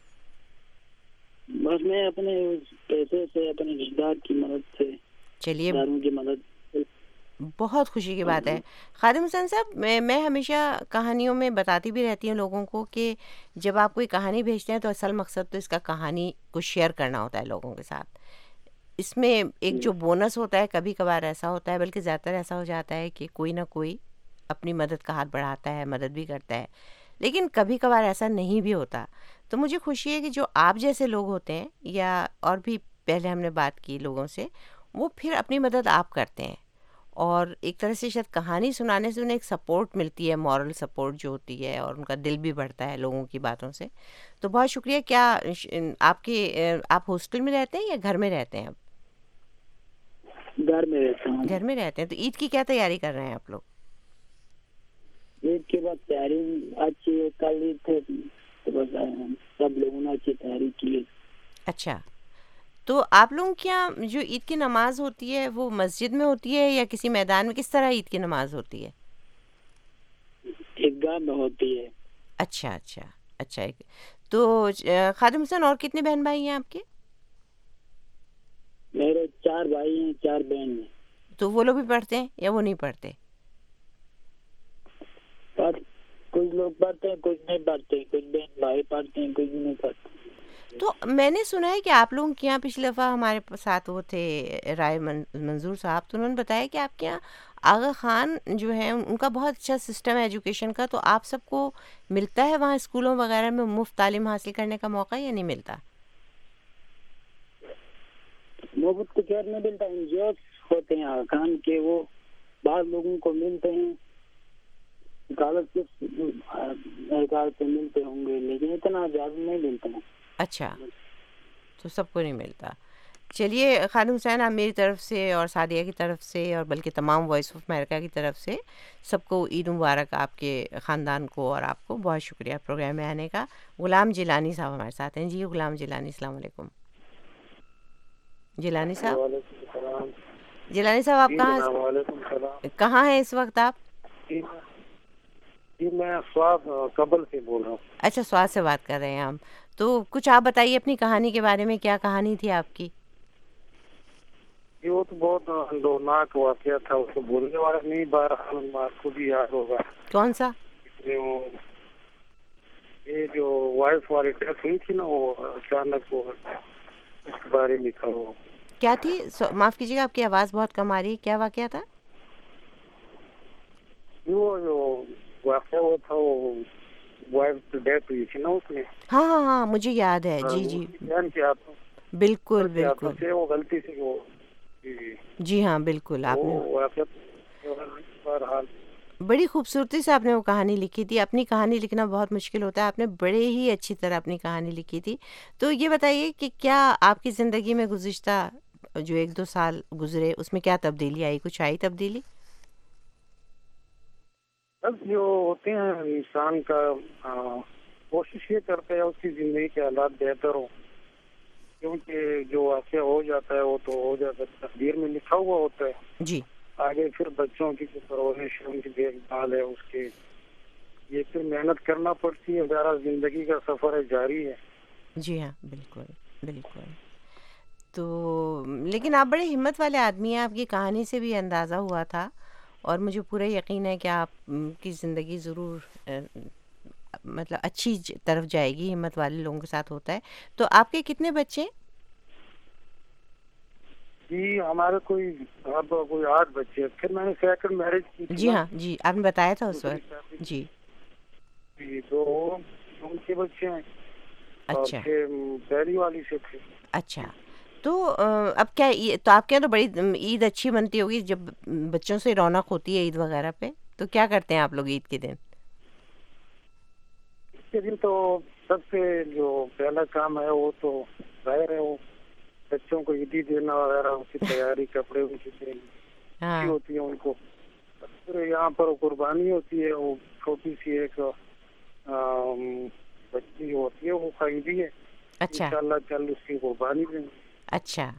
S10: بس میں اپنے پیسے سے اپنے رشتہ دار کی مدد سے،
S5: چلیے
S10: داروں کی مدد.
S5: بہت خوشی کی بات ہے. خادم حسین صاحب میں ہمیشہ کہانیوں میں بتاتی بھی رہتی ہوں لوگوں کو کہ جب آپ کوئی کہانی بھیجتے ہیں تو اصل مقصد تو اس کا کہانی کو شیئر کرنا ہوتا ہے لوگوں کے ساتھ. اس میں ایک جو بونس ہوتا ہے کبھی کبھار ایسا ہوتا ہے، بلکہ زیادہ تر ایسا ہو جاتا ہے کہ کوئی نہ کوئی اپنی مدد کا ہاتھ بڑھاتا ہے، مدد بھی کرتا ہے، لیکن کبھی کبھار ایسا نہیں بھی ہوتا. تو مجھے خوشی ہے کہ جو آپ جیسے لوگ ہوتے ہیں یا اور بھی پہلے ہم نے بات کی لوگوں سے، وہ پھر اپنی مدد آپ کرتے ہیں اور ایک طرح سے شاید کہانی سنانے سے انہیں ایک سپورٹ ملتی ہے، مورل سپورٹ جو ہوتی ہے، اور ان کا دل بھی بڑھتا ہے لوگوں کی باتوں سے. تو بہت شکریہ. کیا آپ ہاسٹل میں رہتے ہیں یا گھر میں رہتے ہیں؟ اب
S10: گھر میں رہتا ہوں.
S5: گھر میں رہتے ہیں. تو عید کی کیا تیاری کر رہے ہیں آپ لوگ؟
S10: عید کے بعد تیاری اچھی ہے، کل عید تھے تو بس سب لوگوں نے اچھی تیاری کی. اچھا
S5: تو آپ لوگوں کے یہاں جو عید کی نماز ہوتی ہے وہ مسجد میں ہوتی ہے یا کسی میدان میں؟ کس طرح عید کی نماز ہوتی ہے؟
S10: عیدگاہ میں ہوتی ہے.
S5: اچھا اچھا اچھا. تو خادم حسین اور کتنے بہن بھائی ہیں آپ کے؟
S10: میرے 4 بھائی ہیں، 4 بہن ہیں.
S5: تو وہ لوگ بھی پڑھتے ہیں یا وہ نہیں پڑھتے؟
S10: کچھ لوگ پڑھتے ہیں، کچھ نہیں پڑھتے، کچھ بہن بھائی پڑھتے ہیں، کچھ نہیں پڑھتے.
S5: تو میں نے سنا ہے کہ آپ لوگوں کے یہاں پچھلی دفعہ ہمارے ساتھ وہ تھے رائے منظور صاحب، تو انہوں نے بتایا کہ آپ کے یہاں آغا خان جو ہیں ان کا بہت اچھا سسٹم ہے ایجوکیشن کا. تو آپ سب کو ملتا ہے وہاں اسکولوں وغیرہ میں مفت تعلیم حاصل کرنے کا موقع یا نہیں ملتا؟
S10: مفت تو خیر نہیں ملتا. NGOs ہوتے ہیں آغا خان کے، وہ بعض لوگوں کو ملتے ہیں، اسکالرشپ میرے خیال سے ملتے ہوں گے، لیکن اتنا زیادہ نہیں ملتے ہیں.
S5: اچھا تو سب کو نہیں ملتا. چلیے خادم حسین، آپ میری طرف سے اور سعدیہ کی طرف سے اور بلکہ تمام وائس آف امریکہ کی طرف سے سب کو عید مبارک، آپ کے خاندان کو اور آپ کو. بہت شکریہ پروگرام میں آنے کا. غلام جیلانی صاحب ہمارے ساتھ ہیں. جی غلام جیلانی، السلام علیکم. جیلانی صاحب، جیلانی صاحب آپ کہاں ہیں اس وقت؟ آپ
S11: جی میں سواد قبل سے بول رہا ہوں.
S5: اچھا سواد سے بات کر رہے ہیں ہم. تو کچھ آپ بتائیے اپنی کہانی کے بارے میں, کیا کہانی تھی آپ کی؟
S11: جی وہ تو بہت اندوناک واقعہ تھا, اس کو بولنے والا نہیں, بہرحال آپ کو بھی یاد ہوگا.
S5: کون سا؟
S11: یہ جو وائف والی ڈیتھ ہوئی تھی نا, وہ اچانک وہ اس کے بارے میں لکھا ہو.
S5: کیا تھی؟ معاف کیجیے گا آپ کی آواز بہت کم آ رہی ہے, کیا واقعہ تھا؟
S11: وہ جو واقعہ وہ تھا, وہ وائف کی ڈیتھ ہوئی تھی نا اس میں.
S5: ہاں ہاں ہاں مجھے یاد ہے. جی جی بالکل بالکل,
S11: وہ غلطی سے وہ
S5: جی ہاں بالکل. آپ نے
S11: بہرحال
S5: بڑی خوبصورتی سے آپ نے وہ کہانی لکھی تھی. اپنی کہانی لکھنا بہت مشکل ہوتا ہے, آپ نے بڑے ہی اچھی طرح اپنی کہانی لکھی تھی. تو یہ بتائیے کہ کیا آپ کی زندگی میں گزشتہ جو 1-2 سال گزرے اس میں کیا تبدیلی آئی؟ کچھ آئی تبدیلی؟
S11: بس جو ہوتے ہیں انسان کا کوشش یہ کرتے ہیں اس کی زندگی کے حالات بہتر ہوں, کیونکہ جو واقعہ ہو جاتا ہے وہ تو ہو جاتا ہے, تقدیر میں لکھا ہوا ہوتا ہے.
S5: جی
S11: آگے پھر بچوں کی جو پرورش ان کی دیکھ بھال ہے اس کے, یہ پھر محنت کرنا پڑتی ہے. ذرا زندگی کا سفر ہے, جاری ہے.
S5: جی ہاں بالکل بالکل. تو لیکن آپ بڑے ہمت والے آدمی ہیں, آپ کی کہانی سے بھی اندازہ ہوا تھا, اور مجھے پورا یقین ہے کہ آپ کی زندگی ضرور مطلب اچھی طرف جائے گی. ہمت والے لوگوں کے ساتھ ہوتا ہے. تو آپ کے کتنے بچے ہیں؟
S11: جی ہمارے کوئی 8 بچے. پھر میں نے سیکنڈ میرج کی.
S5: جی ہاں جی آپ نے بتایا تھا اس وقت. جی
S11: جی 2 ان کے بچے ہیں.
S5: اچھا
S11: پہلی والی سے تھے.
S5: اچھا تو اب کیا تو آپ کے یہاں تو بڑی عید اچھی بنتی ہوگی, جب بچوں سے رونق ہوتی ہے عید وغیرہ پہ, تو کیا کرتے ہیں آپ لوگ عید کے دن؟
S11: عید کے دن تو سب سے جو پہلا کام ہے وہ تو ظاہر ہے وہ بچوں کو عیدی دینا وغیرہ, اس کی تیاری, کپڑے ان کی تیاری ہوتی ہے ان کو. پھر یہاں پر قربانی ہوتی ہے, وہ چھوٹی سی ایک بچی ہوتی ہے, وہ خریدی ہے.
S5: اچھا
S11: انشاءاللہ کل اس کی قربانی دیں.
S5: اچھا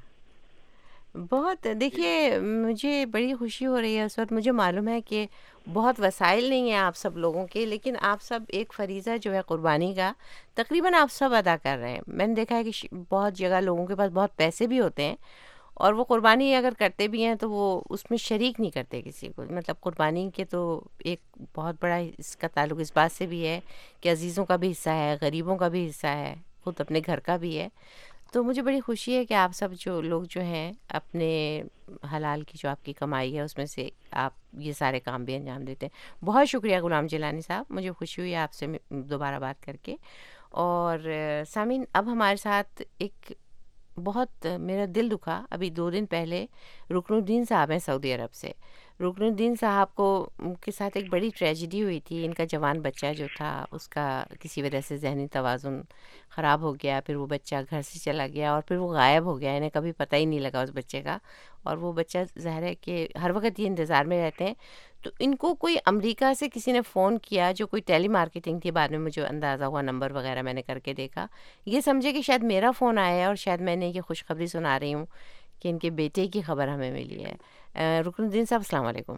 S5: بہت. دیکھیے مجھے بڑی خوشی ہو رہی ہے اس وقت. مجھے معلوم ہے کہ بہت وسائل نہیں ہیں آپ سب لوگوں کے, لیکن آپ سب ایک فریضہ جو ہے قربانی کا تقریباً آپ سب ادا کر رہے ہیں. میں نے دیکھا ہے کہ بہت جگہ لوگوں کے پاس بہت پیسے بھی ہوتے ہیں, اور وہ قربانی اگر کرتے بھی ہیں تو وہ اس میں شریک نہیں کرتے کسی کو. مطلب قربانی کے تو ایک بہت بڑا اس کا تعلق اس بات سے بھی ہے کہ عزیزوں کا بھی حصہ ہے, غریبوں کا بھی حصہ ہے, خود اپنے گھر کا بھی ہے. تو مجھے بڑی خوشی ہے کہ آپ سب جو لوگ جو ہیں اپنے حلال کی جو آپ کی کمائی ہے اس میں سے آپ یہ سارے کام بھی انجام دیتے ہیں. بہت شکریہ غلام جیلانی صاحب, مجھے خوشی ہوئی آپ سے دوبارہ بات کر کے. اور سامعین اب ہمارے ساتھ ایک بہت میرا دل دکھا, ابھی 2 دن پہلے رکن الدین صاحب ہیں سعودی عرب سے. رکن الدین صاحب کو کے ساتھ ایک بڑی ٹریجڈی ہوئی تھی. ان کا جوان بچہ جو تھا اس کا کسی وجہ سے ذہنی توازن خراب ہو گیا, پھر وہ بچہ گھر سے چلا گیا اور پھر وہ غائب ہو گیا. انہیں کبھی پتہ ہی نہیں لگا اس بچے کا, اور وہ بچہ ظاہر ہے کہ ہر وقت یہ انتظار میں رہتے ہیں. تو ان کو کوئی امریکہ سے کسی نے فون کیا, جو کوئی ٹیلی مارکیٹنگ تھی, بعد میں مجھے اندازہ ہوا, نمبر وغیرہ میں نے کر کے دیکھا, یہ سمجھے کہ شاید میرا فون آیا ہے اور شاید میں نے یہ خوشخبری سنا رہی ہوں کہ ان کے بیٹے کی خبر ہمیں ملی ہے. رکن الدین صاحب السلام علیکم.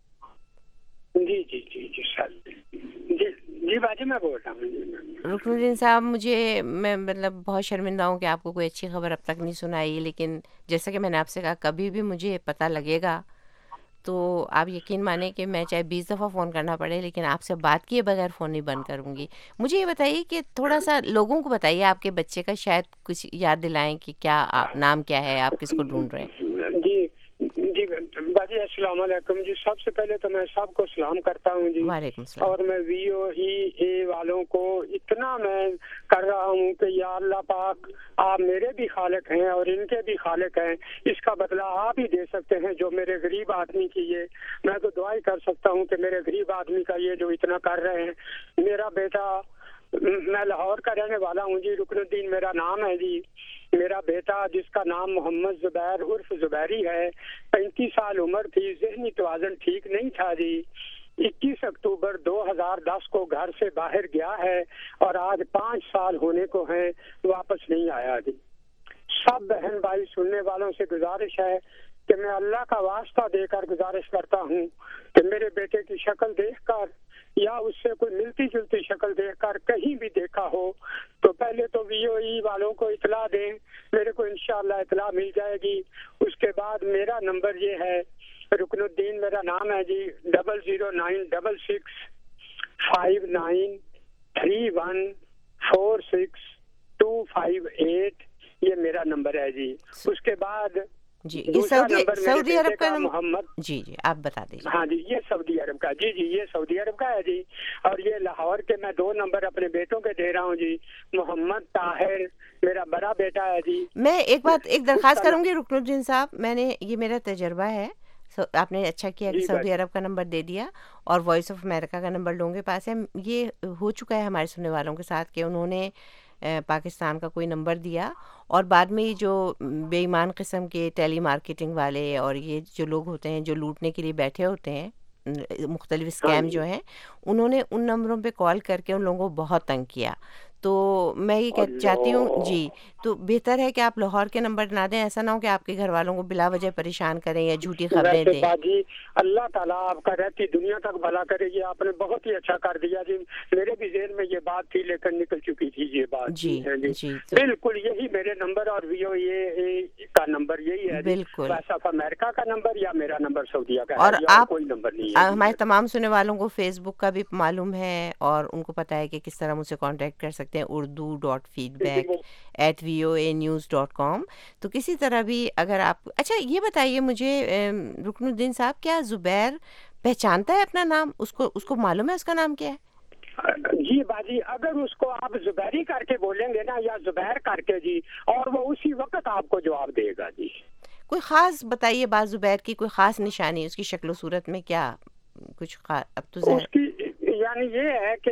S12: جی جی جی جی سر جی باجی میں بول رہا ہوں.
S5: رکن الدین صاحب میں مطلب بہت شرمندہ ہوں کہ آپ کو کوئی اچھی خبر اب تک نہیں سنائی, لیکن جیسا کہ میں نے آپ سے کہا کبھی بھی مجھے پتہ لگے گا تو آپ یقین مانیں کہ میں چاہے 20 دفعہ فون کرنا پڑے لیکن آپ سے بات کیے بغیر فون نہیں بند کروں گی. مجھے یہ بتائیے کہ تھوڑا سا لوگوں کو بتائیے آپ کے بچے کا, شاید کچھ یاد دلائیں کہ کیا نام کیا ہے, آپ کس کو ڈھونڈ رہے ہیں.
S12: جی جی باجی السلام علیکم. جی سب سے پہلے تو میں سب کو سلام کرتا ہوں جی.
S5: وعلیکم السلام.
S12: اور میں وی او اے والوں کو اتنا میں کر رہا ہوں کہ یا اللہ پاک آپ میرے بھی خالق ہیں اور ان کے بھی خالق ہیں, اس کا بدلہ آپ ہی دے سکتے ہیں جو میرے غریب آدمی کی یہ. میں تو دعا ہی کر سکتا ہوں کہ میرے غریب آدمی کا یہ جو اتنا کر رہے ہیں. میرا بیٹا, میں لاہور کا رہنے والا ہوں جی, رکن الدین میرا نام ہے جی. میرا بیٹا جس کا نام محمد زبیر عرف زبیری ہے, 35 سال عمر تھی, ذہنی توازن ٹھیک نہیں تھا جی. 21 اکتوبر 2010 کو گھر سے باہر گیا ہے اور آج 5 سال ہونے کو ہیں, واپس نہیں آیا جی. سب بہن بھائی سننے والوں سے گزارش ہے کہ میں اللہ کا واسطہ دے کر گزارش کرتا ہوں کہ میرے بیٹے کی شکل دیکھ کر या उससे कोई मिलती जुलती शक्ल देखकर कहीं भी देखा हो तो पहले तो VOE वालों को इतला दें, मेरे को इंशाअल्लाह इतला मिल जाएगी। उसके बाद मेरा नंबर ये है, रुकनुद्दीन मेरा नाम है जी, 00966593146 ये मेरा नंबर है जी। उसके बाद
S5: जी ये सऊदी अरब का
S12: मोहम्मद,
S5: जी आप बता दीजिए।
S12: हाँ जी ये सऊदी अरब का, जी ये सऊदी अरब का है जी। और ये लाहौर के मैं 2 नंबर अपने बेटों के दे रहा हूँ जी। मोहम्मद ताहिर मेरा बड़ा बेटा है जी।
S5: मैं एक दरख्वास्त करूंगी रुकनुद्दीन साहब, ये मेरा तजर्बा है, आपने अच्छा किया कि सऊदी अरब का नंबर दे दिया और वॉइस ऑफ अमेरिका का नंबर लोगों के पास है। ये हो चुका है हमारे सुनने वालों के साथ कि उन्होंने पाकिस्तान का कोई नंबर दिया और बाद में ये जो बेईमान किस्म के टेली मार्केटिंग वाले और ये जो लोग होते हैं जो लूटने के लिए बैठे होते हैं, मुख्तलिफ स्कैम जो हैं, उन्होंने उन नंबरों पे कॉल करके उन लोगों को बहुत तंग किया। तो मैं ये चाहती हूँ जी, तो बेहतर है कि आप लाहौर के नंबर ना दें, ऐसा ना हो कि आपके घर वालों को बिला वजह परेशान करें या झूठी खबरें दें।
S12: बाजी अल्लाह ताला आपका रहती दुनिया तक भला करे, ये आपने बहुत ही अच्छा कर दिया जी। मेरे भी ज़हन में ये बात थी लेकिन निकल चुकी थी ये बात
S5: जी।
S12: बिल्कुल यही मेरे नंबर और VOA का नंबर यही है
S5: बिल्कुल,
S12: वॉइस ऑफ अमेरिका का नंबर या मेरा नंबर सऊदीया का
S5: और
S12: है,
S5: आप
S12: कोई नंबर नहीं है।
S5: हमारे तमाम सुनने वालों को फेसबुक का भी मालूम है और उनको पता है कि किस तरह मुझसे कांटेक्ट कर सकते हैं, urdu.feedback@voanews.com। तो किसी तरह भी अगर आप, अच्छा ये बताइए मुझे रुकनुद्दीन साहब, क्या जुबैर पहचानता है अपना नाम? उसको मालूम है उसका नाम क्या है?
S12: जी बाजी अगर उसको आप जुबैरी करके बोलेंगे ना या जुबैर करके जी, और वो उसी वक्त आपको जवाब देगा जी।
S5: कोई खास बताइए बात जुबैर की, कोई खास निशानी उसकी शक्ल सूरत में, क्या कुछ अब तो
S12: उसकी यानी ये है कि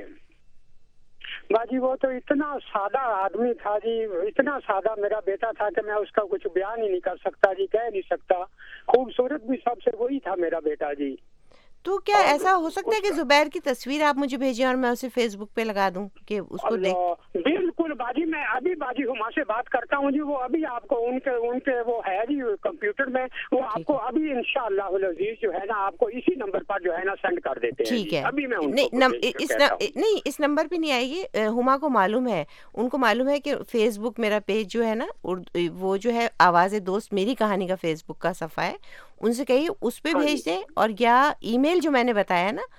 S12: बाजी वो तो इतना सादा आदमी था जी, इतना सादा मेरा बेटा था कि मैं उसका कुछ बयान ही नहीं कर सकता जी, कह नहीं सकता। खूबसूरत भी सबसे वही था मेरा बेटा जी।
S5: तो क्या ऐसा हो सकता है कि जुबैर की तस्वीर आप मुझे भेजें और मैं उसे फेसबुक पे लगा दूं कि उसको देख?
S12: बिल्कुल बाजी, मैं अभी बाजी हुमा से बात करता हूँ जी, वो अभी आपको उनके वो है जी कंप्यूटर में, वो आपको अभी इंशाअल्लाह अज़ीज जो है ना आपको इसी नंबर पर जो है ना सेंड कर देते हैं।
S5: ठीक है,
S12: अभी मैं
S5: नहीं इस नंबर पे नहीं आएगी, हुमा को मालूम है, उनको मालूम है कि फेसबुक मेरा पेज जो है ना वो जो है आवाज़ दोस्त मेरी कहानी का फेसबुक का सफ़ा है, उनसे कहिए उस पे भेज दें, और या ईमेल जो मैंने बताया ना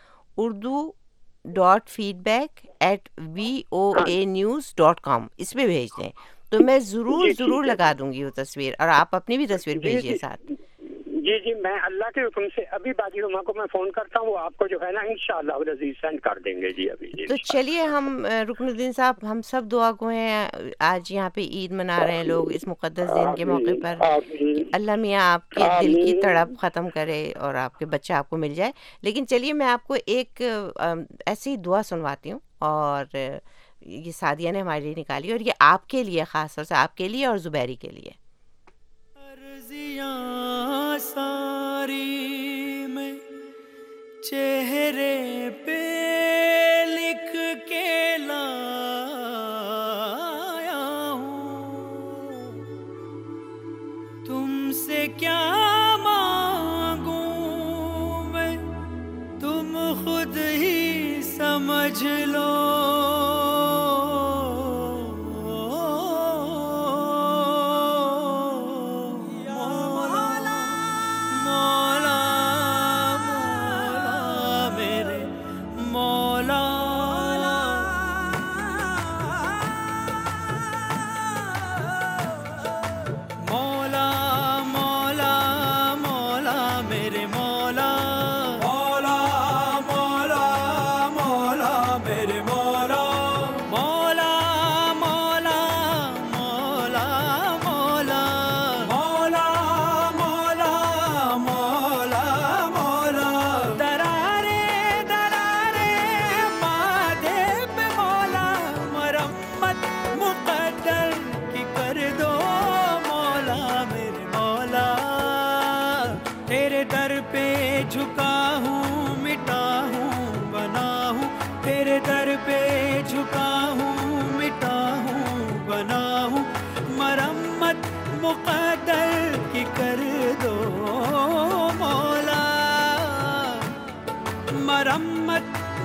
S5: urdu.feedback@voanews.com इस पे भेज दें, तो मैं ज़रूर लगा दूंगी वो तस्वीर, और आप अपनी भी तस्वीर भेजिए साथ।
S12: जी मैं अल्लाह के हुक्म से अभी बाजी हुमा को मैं फोन करता हूँ, आपको जो है ना इंशाअल्लाह अज़ीज सेंड कर देंगे जी अभी।
S5: तो चलिए हम रुकनुद्दीन साहब, हम सब दुआ को हैं, आज यहाँ पे ईद मना रहे हैं लोग इस मुक़द्दस दिन के मौके पर, अल्लाह मियाँ आपके दिल की तड़प ख़त्म करे और आपके बच्चा आपको मिल जाए। लेकिन चलिए मैं आपको एक ऐसी दुआ सुनवाती हूँ, और ये सादिया ने हमारे लिए निकाली, और ये आपके लिए, ख़ास तौर से आपके लिए और जुबैरी के लिए।
S13: सारी में चेहरे पे लिख के लाया हूँ, तुमसे क्या मांगूं मैं, तुम खुद ही समझ लो।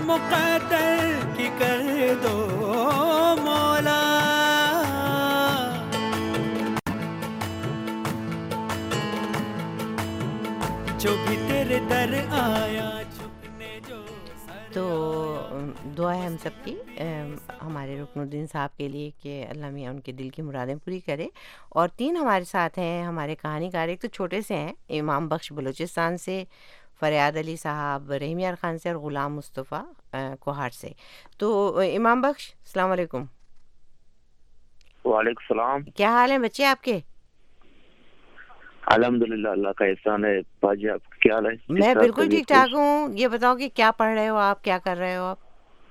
S13: मुक़द्दर की कर दो मौला। जो भी तेरे दर आया
S5: تو دعا ہے ہم سب کی ہمارے رکن الدین صاحب کے لیے کہ اللہ میاں ان کے دل کی مرادیں پوری کرے. اور 3 ہمارے ساتھ ہیں ہمارے کہانی کار. ایک تو چھوٹے سے ہیں امام بخش بلوچستان سے, فریاد علی صاحب رحیم یار خان سے, اور غلام مصطفیٰ کوہاٹ سے. تو امام بخش السلام علیکم.
S14: وعلیکم السلام.
S5: کیا حال ہیں بچے آپ کے؟
S14: الحمدللہ اللہ کا احسان ہے. باجی آپ کا کیا حال ہے؟
S5: میں بالکل ٹھیک ٹھاک ہوں. یہ بتاؤ کہ کیا پڑھ رہے ہو آپ, کیا کر رہے ہو آپ؟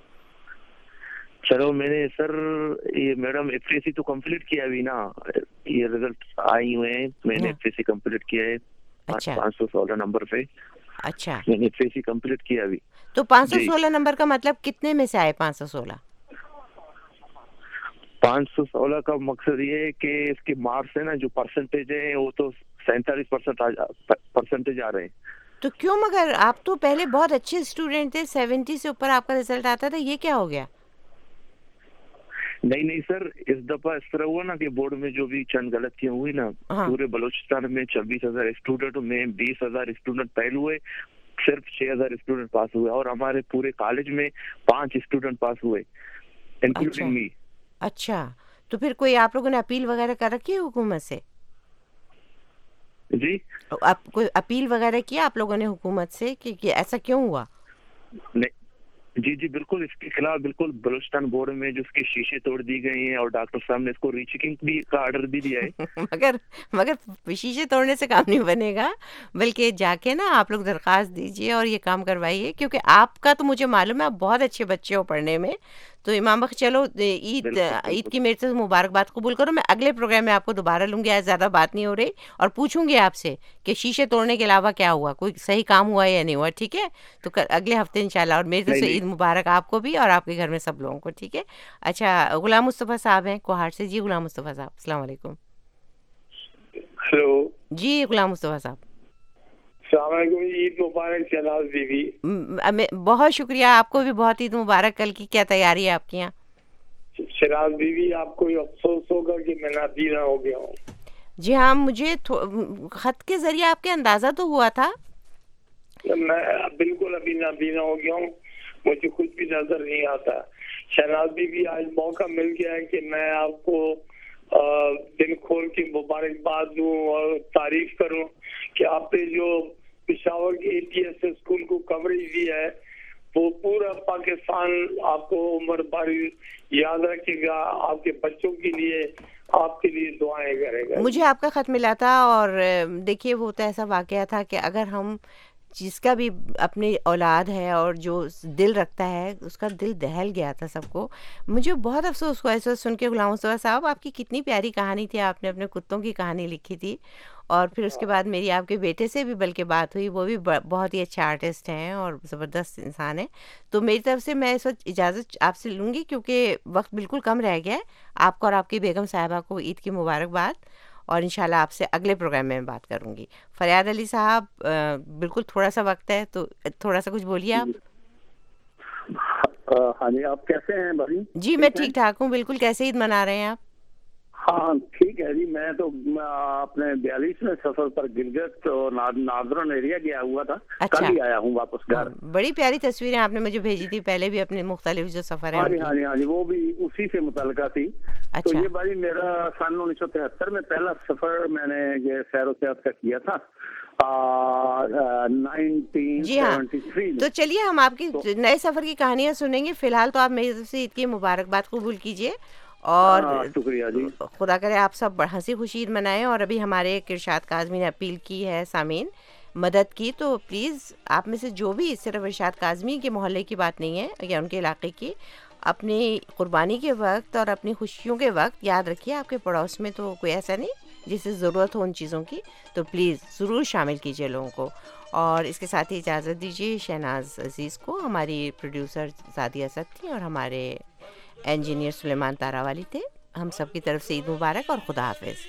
S14: چلو میں نے سر یہ میڈم ایف سی تو کمپلیٹ کیا ابھی نا, یہ رزلٹ آئی ہوئے ہیں. میں نے ایف سی کمپلیٹ کیا ہے 516 نمبر پہ.
S5: اچھا
S14: میں نے ایف سی کمپلیٹ کیا ابھی.
S5: تو 516 نمبر کا مطلب کتنے میں سے آئے 516؟
S14: 516 کا مقصد یہ ہے کہ اس کے مارکس ہے نا جو پرسنٹیج ہے وہ تو 47% آ رہے ہیں.
S5: تو کیوں مگر آپ تو پہلے بہت اچھے اسٹوڈنٹ تھے, 70 سے اوپر آپ کا رزلٹ آتا تھا, یہ کیا ہو گیا؟
S14: نہیں سر, اس دفعہ اس طرح ہوا نا کہ بورڈ میں جو بھی چند غلطیاں ہوئی نا, پورے بلوچستان میں 26,000 اسٹوڈنٹ میں 20,000 اسٹوڈنٹ فیل ہوئے, صرف 6,000 اسٹوڈنٹ پاس ہوئے, اور ہمارے پورے کالج میں 5 اسٹوڈنٹ پاس ہوئے انکلوڈنگ می.
S5: اچھا, تو پھر کوئی آپ لوگوں نے اپیل وغیرہ کر رکھی ہے حکومت سے؟
S14: جی
S5: آپ کوئی اپیل وغیرہ کیا آپ لوگوں نے حکومت سے کہ ایسا کیوں ہوا؟
S14: نہیں جی بالکل, اس کے خلاف بالکل بلوچستان بورڈ میں جو اس کے شیشے توڑ دی گئی ہیں, اور ڈاکٹر صاحب نے اس کو ری چیکنگ بھی کا آرڈر بھی دیا ہے.
S5: مگر شیشے توڑنے سے کام نہیں بنے گا, بلکہ جا کے نا آپ لوگ درخواست دیجئے اور یہ کام کروائیے, کیونکہ آپ کا تو مجھے معلوم ہے آپ بہت اچھے بچے ہو پڑھنے میں. تو امام بخش چلو عید کی میرے سے مبارکباد قبول کرو. میں اگلے پروگرام میں آپ کو دوبارہ لوں گی, آج زیادہ بات نہیں ہو رہی, اور پوچھوں گی آپ سے کہ شیشے توڑنے کے علاوہ کیا ہوا, کوئی صحیح کام ہوا یا نہیں ہوا, ٹھیک ہے؟ تو اگلے ہفتے انشاءاللہ. اور میری طرف سے عید مبارک آپ کو بھی اور آپ کے گھر میں سب لوگوں کو, ٹھیک ہے؟ اچھا, غلام مصطفیٰ صاحب ہیں کوہاٹ سے. جی غلام مصطفیٰ صاحب السلام علیکم.
S15: ہیلو
S5: جی غلام مصطفیٰ صاحب
S15: السلام علیکم. عید مبارک شہناز بیوی.
S5: بہت شکریہ, آپ کو بھی بہت عید مبارک. کل کی کیا تیاری ہے آپ کی یہاں؟
S15: شہناز بیوی آپ کو افسوس ہوگا کہ میں نابینا ہو گیا ہوں.
S5: جی ہاں, مجھے خط کے ذریعے آپ کے اندازہ تو ہوا تھا.
S15: میں بالکل ابھی نابینا ہو گیا ہوں, مجھے کچھ بھی نظر نہیں آتا. شہناز بیوی آج موقع مل گیا ہے کہ میں آپ کو دل کھول کے مبارکباد دوں اور تعریف کروں کہ آپ نے جو پشاور کے ATS اسکول کو کوریج دیا ہے, وہ پورا پاکستان آپ کو عمر بھر یاد رکھے گا. آپ کے بچوں کے لیے, آپ کے لیے دعائیں کرے گا.
S5: مجھے آپ کا خط ملا تھا, اور دیکھیے وہ تو ایسا واقعہ تھا کہ اگر ہم جس کا بھی اپنی اولاد ہے اور جو دل رکھتا ہے, اس کا دل دہل گیا تھا سب کو. مجھے بہت افسوس ہوا ایسا سن کے. غلام مصطفیٰ صاحب آپ کی کتنی پیاری کہانی تھی, آپ نے اپنے کتوں کی کہانی لکھی تھی, اور پھر اس کے بعد میری آپ کے بیٹے سے بھی بلکہ بات ہوئی, وہ بھی بہت ہی اچھا آرٹسٹ ہیں اور زبردست انسان ہیں. تو میری طرف سے میں اس وقت اجازت آپ سے لوں گی کیونکہ وقت بالکل کم رہ گیا ہے. آپ کو اور آپ کی بیگم صاحبہ کو عید کی مبارکباد, اور انشاءاللہ آپ سے اگلے پروگرام میں بات کروں گی. فریاد علی صاحب بالکل تھوڑا سا وقت ہے تو تھوڑا سا کچھ بولیے آپ.
S16: ہاں جی, آپ کیسے ہیں بھائی؟
S5: جی میں ٹھیک ٹھاک ہوں بالکل. کیسے عید منا رہے ہیں آپ؟
S16: ہاں ٹھیک ہے جی. میں تو اپنے 42ویں سفر پر گلگت اور ناردرن ایریا گیا ہوا تھا. کل ہی آیا ہوں واپس گھر.
S5: بڑی پیاری تصویریں آپ نے مجھے بھیجی تھی پہلے بھی اپنے مختلف جو سفر ہیں.
S16: ہاں جی وہ بھی اسی سے متعلقہ تھی. تو یہ بھائی میرا سن 1973 میں پہلا سفر میں نے یہ سیر و سیاحت کا کیا تھا 1973.
S5: جی ہاں, تو چلیے ہم آپ کی نئے سفر کی کہانیاں سنیں گے. فی الحال تو آپ میری طرف سے عید کی مبارکباد قبول کیجیے, اور
S16: شکریہ جی.
S5: خدا کرے آپ سب ہنسی خوشی عید منائیں. اور ابھی ہمارے ارشاد کاظمی نے اپیل کی ہے سامعین مدد کی, تو پلیز آپ میں سے جو بھی, صرف ارشاد کاظمی کے محلے کی بات نہیں ہے یا ان کے علاقے کی, اپنی قربانی کے وقت اور اپنی خوشیوں کے وقت یاد رکھیے آپ کے پڑوس میں تو کوئی ایسا نہیں جسے ضرورت ہو ان چیزوں کی, تو پلیز ضرور شامل کیجیے لوگوں کو. اور اس کے ساتھ ہی اجازت دیجیے شہناز عزیز کو. ہماری پروڈیوسر زادیہ اسد تھیں اور ہمارے انجینئر سلیمان تارا والی تھے. ہم سب کی طرف سے عید مبارک اور خدا حافظ.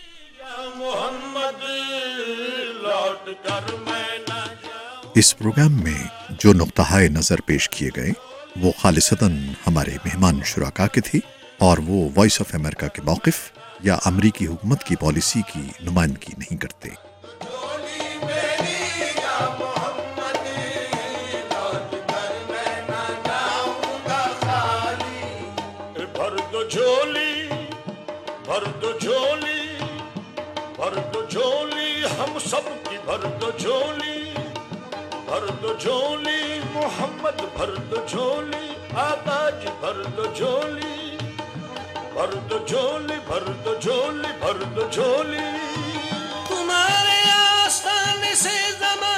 S17: اس پروگرام میں جو نقطۂ نظر پیش کیے گئے وہ خالصتاً ہمارے مہمان شرکا کے تھے اور وہ وائس آف امریکہ کے موقف یا امریکی حکومت کی پالیسی کی نمائندگی نہیں کرتے۔
S8: بھر دو جھولی بھر دو جھولی بھر دو جھولی ہم سب کی بھر دو جھولی بھر دو جھولی محمد بھر دو جھولی آقا جی بھر دو جھولی بھر دو جھولی بھر دو جھولی بھر دو جھولی تمہارے آستانے سے زمان